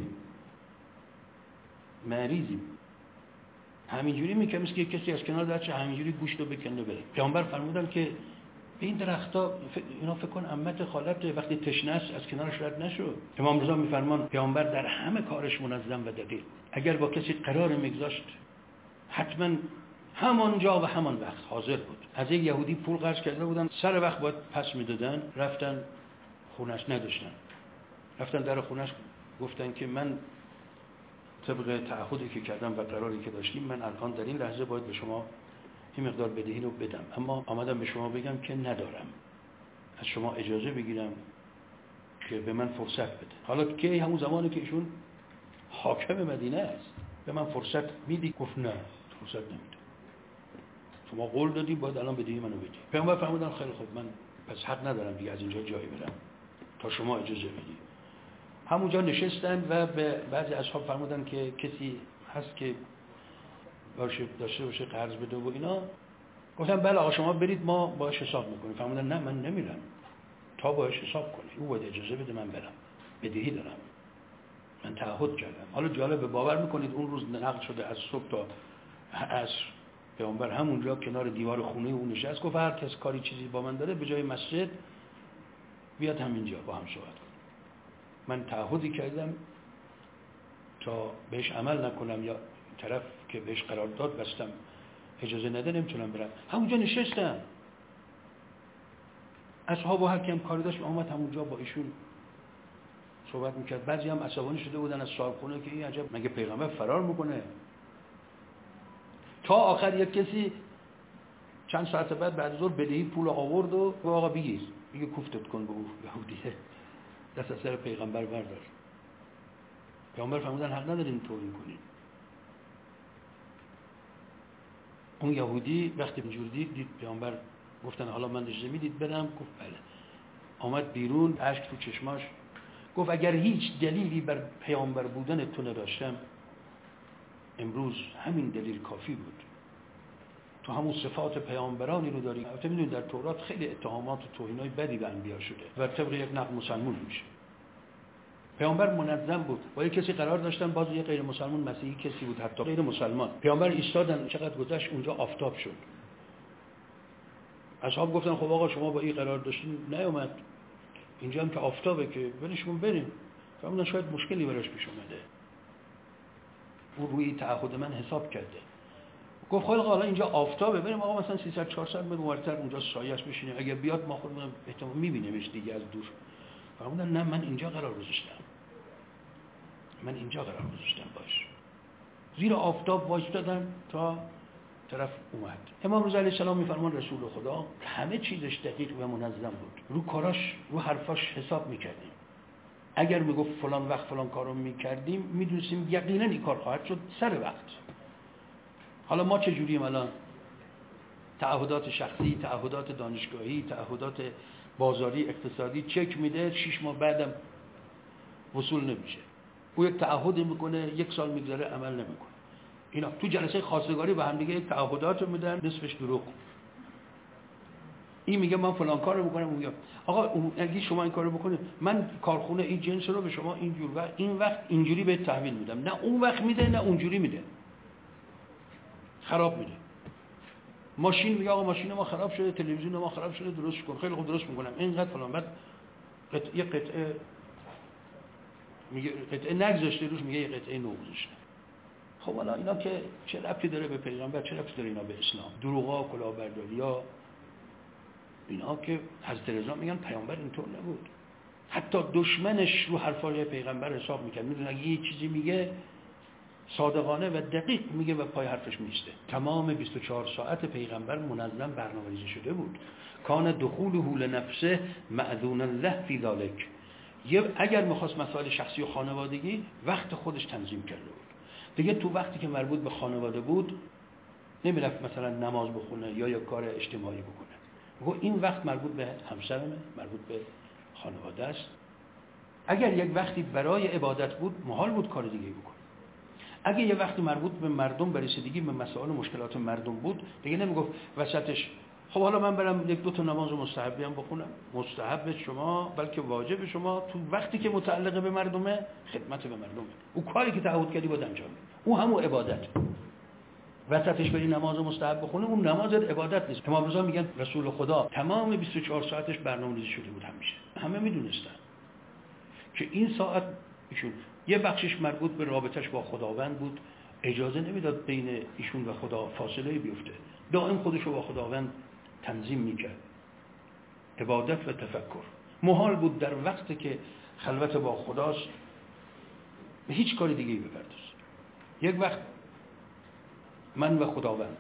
مریضیم. همینجوری میکنیم که کسی از کنار درچه همینجوری گوشت رو بکنه بره. پیامبر فرمودن که به این درختا اینا فکر کن عمت خالت وقتی تشنه است از کنارش رد نشو. امام رضا میفرمان پیامبر در همه کارش منظم و دقیق. اگر با کسی قرار میگذاشت حتما همان جا و همان وقت حاضر بود. از یک یهودی پول قرض کرده بودن، سر وقت باید پس میدادن، رفتن خونش نداشتن، رفتن در خونش گفتن که من طبق تعهدی که کردم و قراری که داشتیم من الان در این لحظه باید به شما این مقدار بدهی رو بدم، اما آمدم به شما بگم که ندارم، از شما اجازه بگیرم که به من فرصت بده. حالا که همون زمانی که ایشون حاکم مدینه است به من فرصت میدی؟ گفت نه فرصت نمیدم، شما قول دادی باید الان بدهی منو بدی. پیامبر فرمودن خیلی خوب، من پس حق ندارم دیگه از اینجا جایی برم تا شما اجازه بدی. همونجا نشستن و به بعضی اصحاب فرمودن که کسی هست که داشته باشه قرض بده و اینا. گفتن بله آقا شما برید ما باهاش حساب میکنیم. فرمودن نه من نمیرم تا باهاش حساب کنی، او باید اجازه بده من برم، بدهی دارم، من تعهد کردم. حالا جالب باور میکنید اون روز نقل شده از صبح تا عصر پیامبر همونجا کنار دیوار خونه اون نشست، گفت هر کس کاری چیزی با من داره به جای مسجد بیاد همینجا با هم صحبت کنیم. من تعهدی کردم تا بهش عمل نکنم یا طرف که بهش قرارداد بستم اجازه نده نمیتونم برم. همونجا نشستم، اصحاب و هر کیم کاری داشت اومد همونجا با ایشون صحبت میکرد. بعضی هم عصبانی شده بودن از صاحبخونه که این عجب مگه پیغمبر فرار میکنه. تا آخر یک کسی چند ساعت بعد از ظهر بدهی پول آورد و آقا بگیر، میگه کوفتت کن به اون یهودیه، دست از سر پیغمبر بردار. پیغمبر فرمودن حق ندارین طوری کنین. اون یهودی وقتی اینجور دید پیغمبر، گفتن حالا من اجازه میدید برم؟ گفت بله. آمد بیرون، اشک تو چشماش، گفت اگر هیچ دلیلی بر پیامبر بودن تو نداشتم امروز همین دلیل کافی بود. تو همون صفات پیامبرانی رو داری. البته میدونید در تورات خیلی اتهامات و توهینای بدی به انبیا شده و طبق یک نقل مسلمون میشه. پیامبر منظم بود، با یک کسی قرار داشتن، باز یک غیر مسلمان مسیحی کسی بود، حتی غیر مسلمان. پیامبر ایستادن، چقدر گذشت اونجا آفتاب شد. اصحاب گفتن خب آقا شما با این قرار داشتین نیومد، اینجا هم که آفتابه که ولشون بریم. فرمودن شاید مشکلی براش پیش اومده. اون روی تعهد من حساب کرده. گفت خیلی حالا اینجا آفتابه، بریم آقا مثلا 300 400 متر اونورتر اونجا سایه‌اش بشینیم، اگه بیاد ما خودمون احتمال می‌بینیمش دیگه از دور. فرمودن نه من اینجا قرار گذاشتم، من اینجا قرار گذاشتم باش. زیر آفتاب وایسادن تا طرف اومد. امام رضا علیه السلام میفرمان رسول خدا همه چیزش دقیق و منظم بود. رو کاراش رو حرفاش حساب میکردیم. اگر میگفت فلان وقت فلان کارو میکردیم میدونستیم یقینا این کار خواهد شد سر وقت. حالا ما چه جوریم الان؟ تعهدات شخصی، تعهدات دانشگاهی، تعهدات بازاری، اقتصادی چک میده، 6 ماه بعدم وصول نمیشه. او یک تعهد میکنه، 1 سال میگذره عمل نمیکنه. اینا تو جلسه خواستگاری به هم دیگه یک تعهدات رو میدن، نصفش دروغ. این میگه من فلان کارو میکنم، اون میگه آقا اگه شما این کارو بکنید من کارخونه این جنس رو به شما اینجور و این وقت اینجوری به تحویل میدم. نه اون وقت میده نه اونجوری میده، خراب میده. ماشین میگه آقا ماشین ما خراب شده، تلویزیون ما خراب شده، درست کن. خیلی خوب درست میکنم، اینقدر فلان. بعد یه قطعه میگه قطعه نگذاشته روش، میگه یه قطعه نو گذاشته. خب حالا اینا که چه ربطی داره به پیغمبر، چه ربطی داره اینا به اسلام؟ دروغا، کلاهبرداری‌ها، اینا که حضرت رضا میگن پیامبر اینطور نبود. حتی دشمنش رو حرفای پیغمبر حساب میکرد. میدونه اگه یه چیزی میگه صادقانه و دقیق میگه و پای حرفش میسته. تمام 24 ساعت پیغمبر منظم برنامه‌ریزی شده بود. کان دخوله لنفسه معذون الله فی ذلک. اگر میخواست مسائل شخصی و خانوادگی وقت خودش تنظیم کرده بود. دیگه تو وقتی که مربوط به خانواده بود نمیرفت مثلا نماز بخونه یا کار اجتماعی بکنه. میگه این وقت مربوط به همسرمه، مربوط به خانواده است. اگر یک وقتی برای عبادت بود محال بود کار دیگه بکنه. اگر یه وقتی مربوط به مردم، به رسیدگی به مسائل و مشکلات مردم بود، دیگه نمیگفت وسطش خب حالا من برم 1-2 تا نماز مستحبی هم بخونم. مستحب شما بلکه واجب شما تو وقتی که متعلق به مردمه خدمت به مردمه. او کاری که تعهد کردی باید انجام بدی. او همون عبادت. وسطش بری نماز مستحب بخونه، اون نماز عبادت نیست. امام رضا میگن رسول خدا تمام 24 ساعتش برنامه‌ریزی شده بود همیشه. همه میدونستن که این ساعت ایشون یه بخشش مربوط به رابطش با خداوند بود، اجازه نمیداد بین ایشون و خدا فاصله بیفته. دائم خودش رو با خداوند تنظیم میکرد. عبادت و تفکر. محال بود در وقتی که خلوت با خداست به هیچ کاری دیگه‌ای بپردازه. یک وقت من و خداوند،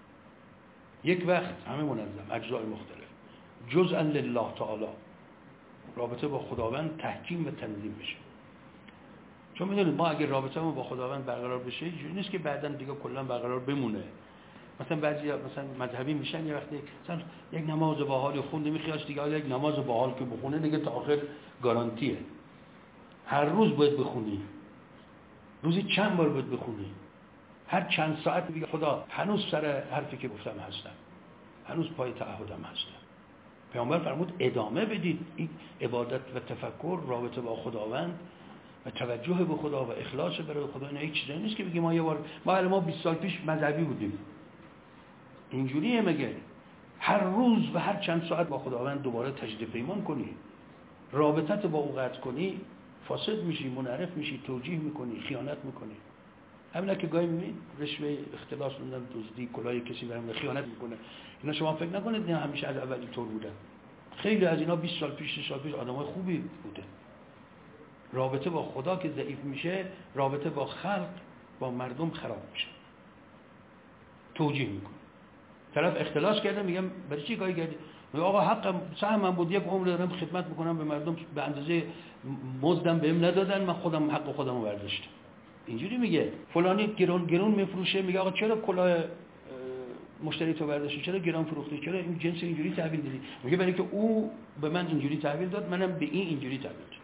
یک وقت همه منظم، اجزای مختلف، جزءا لله تعالی، رابطه با خداوند تحکیم و تنظیم بشه. چون میدونید ما اگه رابطه‌مون با خداوند برقرار بشه اینجوری نیست که بعداً دیگه کلا برقرار بمونه. مثلا بعضیا مثلا مذهبی میشن، یه وقتی مثلا یک نماز باحال خونده میخواست دیگه یک نماز باحال که بخونه دیگه تا آخر گارانتیه. هر روز باید بخونی، روزی چند بار باید بخونی، هر چند ساعت میگه خدا هنوز سر حرفی که گفتم هستم، هنوز پای تعهدم هستم. پیامبر فرمود ادامه بدید. این عبادت و تفکر، رابطه با خداوند و توجه به خدا و اخلاص برای خدا، اینا هیچ چیزی نیست که بگیم ما 20 سال پیش مذهبی بودیم. اینجوریه مگه؟ هر روز و هر چند ساعت با خداوند دوباره تجدید پیمان کنی، رابطت با او قطع کنی، فاسد میشی، منحرف میشی، توجیه میکنی، خیانت میکنی. همینا که گاهی میبینید رشوه، اختلاس، دزدی، کلاه کسی برام خیانت میکنه. اینا شما فکر نکنید نه همیشه از اول اینطور بودن. خیلی از اینا 20 سال پیش 30 سال پیش آدمای خوبی بوده. رابطه با خدا که ضعیف میشه، رابطه با خلق، با مردم خراب میشه. توجیه میکنه. طرف اختلاس کرده میگم برای چی کاری کردی؟ میگه آقا حقم سهمم بود، یک عمر دارم خدمت میکنم به مردم، به اندازه مزدم بهم ندادن، من خودم حق خودمو برداشتم. اینجوری میگه. فلانی گرون میفروشه، میگه آقا چرا کلاه مشتری تو برداشتی، چرا گران فروختی، چرا این جنس اینجوری تحویل دادی؟ میگه برای که او به من اینجوری تحویل داد، منم به این اینجوری تحویل دادم.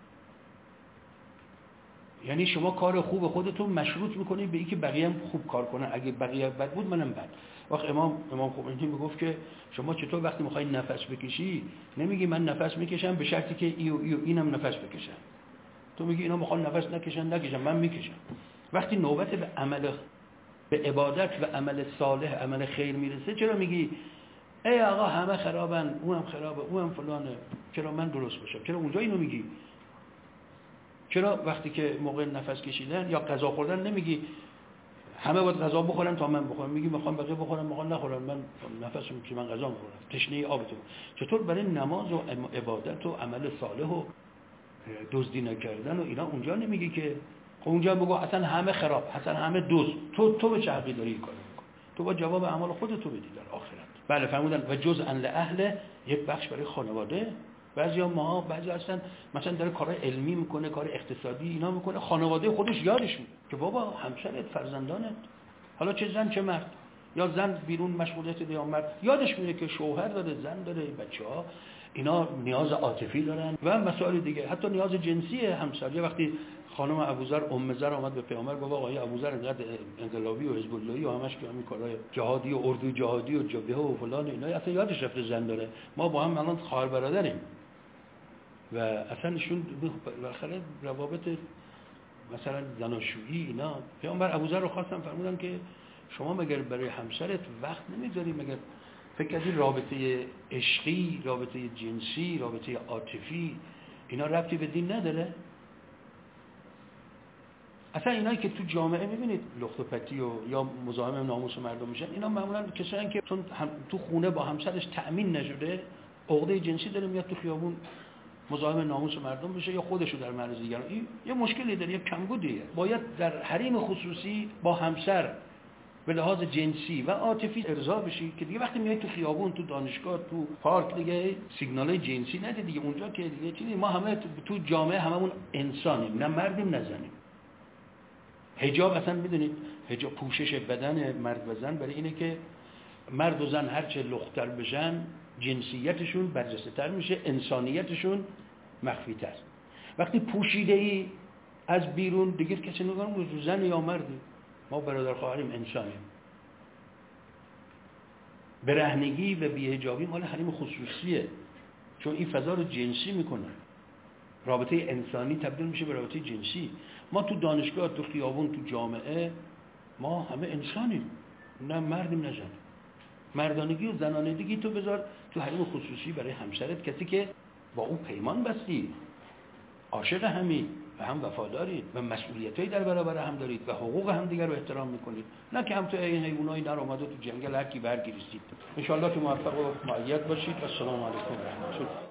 یعنی شما کار خوب خودتون مشروط میکنید به اینکه بقیه هم خوب کار کنن. اگه بقیه بد بود منم بد. وقت امام خمینی میگفت که شما چطور وقتی میخوای نفس بکشی نمیگی من نفس میکشم به شرطی که اینم نفس بکشن. تو میگی اینا میخوان نفس نکشن من میکشم. وقتی نوبت به عمل، به عبادت و عمل صالح، عمل خیر میرسه، چرا میگی ای آقا همه خرابن، اونم خرابه، اونم فلانه، چرا من درست باشم؟ چرا اونجا اینو میگی؟ چرا وقتی که موقع نفس کشیدن یا غذا خوردن نمیگی همه باید غذا بخورن تا من بخورم؟ میگی میخوام بقیه بخورن، میخوام نخورن، من نفسم که من غذا میخورم، تشنه آبتون. چطور برای نماز و عبادت و عمل صالح و دزدی نکردن و اینا اونجا نمیگی که اونجا بگو اصلا همه خراب، اصلا همه دزد، تو به چه حقی داری این کارو میکنی؟ تو با جواب اعمال خودت رو بدی در آخرت. بله فرمودن و جزءا لاهل، یک بخش برای خانواده. بعضی هستن مثلا داره کارهای علمی میکنه، کار اقتصادی اینا میکنه، خانواده خودش یادش میاد که بابا همسرت، فرزندانت، حالا چه زن چه مرد، یا زن بیرون مشغولیت دیگه، مرد یادش میاد که شوهر داره، زن داره، بچه‌ها اینا نیاز عاطفی دارن و مسائل دیگه، حتی نیاز جنسی همسر. وقتی خانم ابوذر ام ذر اومد به پیامبر گفت آقای ابوذر انقدر انقلابی و حزب اللهی و همش که همین کارهای جهادی و اردوی جهادی و جبهه و فلان اینا، اصلا یادش رفته زن داره، ما با هم الان خواهر برادریم و اصلا ایشون بالاخره روابط مثلا زناشویی اینا. پیامبر ابوذر رو خواستن، فرمودن که شما مگر برای همسرت وقت نمیذاری؟ مگر فکر کردی رابطه عشقی، رابطه جنسی، رابطه عاطفی اینا ربطی به دین نداره؟ اصلا اینایی که تو جامعه میبینید لخت و پتی و یا مزاحم ناموس مردم میشن، اینا معمولا کسایی که چون تو خونه با همسرش تأمین نشده، عقده جنسی داره، میاد تو خیابون مزاحم ناموس مردم بشه یا خودشو در معرض دیگران. این یه مشکلی داره، یه کمبودیه. باید در حریم خصوصی با همسر به لحاظ جنسی و عاطفی ارضا بشی که دیگه وقتی میای تو خیابون، تو دانشگاه، تو پارک دیگه سیگنالای جنسی نده دیگه. اونجا که دیگه چیزی، ما همه تو جامعه هممون انسانیم، نه مردیم نه زنیم. حجاب اصلا میدونید حجاب پوشش بدن مرد و زن برای اینه که مرد و زن هرچه لختر بشن جنسیتشون برجسته تر میشه، انسانیتشون مخفی تر. وقتی پوشیده ای از بیرون دیگه کسی نگاه زن یا مردی، ما برادر خواهریم، انسانیم. برهنگی و بی‌حجابی مال حریم خصوصیه، چون این فضا رو جنسی میکنه. رابطه انسانی تبدیل میشه به رابطه جنسی. ما تو دانشگاه، تو خیابون، تو جامعه ما همه انسانیم، نه مردیم نه زنیم. مردانگی و زنانگی تو بذار تو حریم خصوصی برای همسرت، کسی که با او پیمان بستی، عاشق همین و هم وفادارید و مسئولیتایی در برابر هم دارید و حقوق هم دیگر رو احترام میکنید، نه که هم تو این حیوانایی در اومده تو جنگل هر کی برگیرید. ان شاء الله که موفق و مؤید باشید. السلام علیکم و رحمت الله.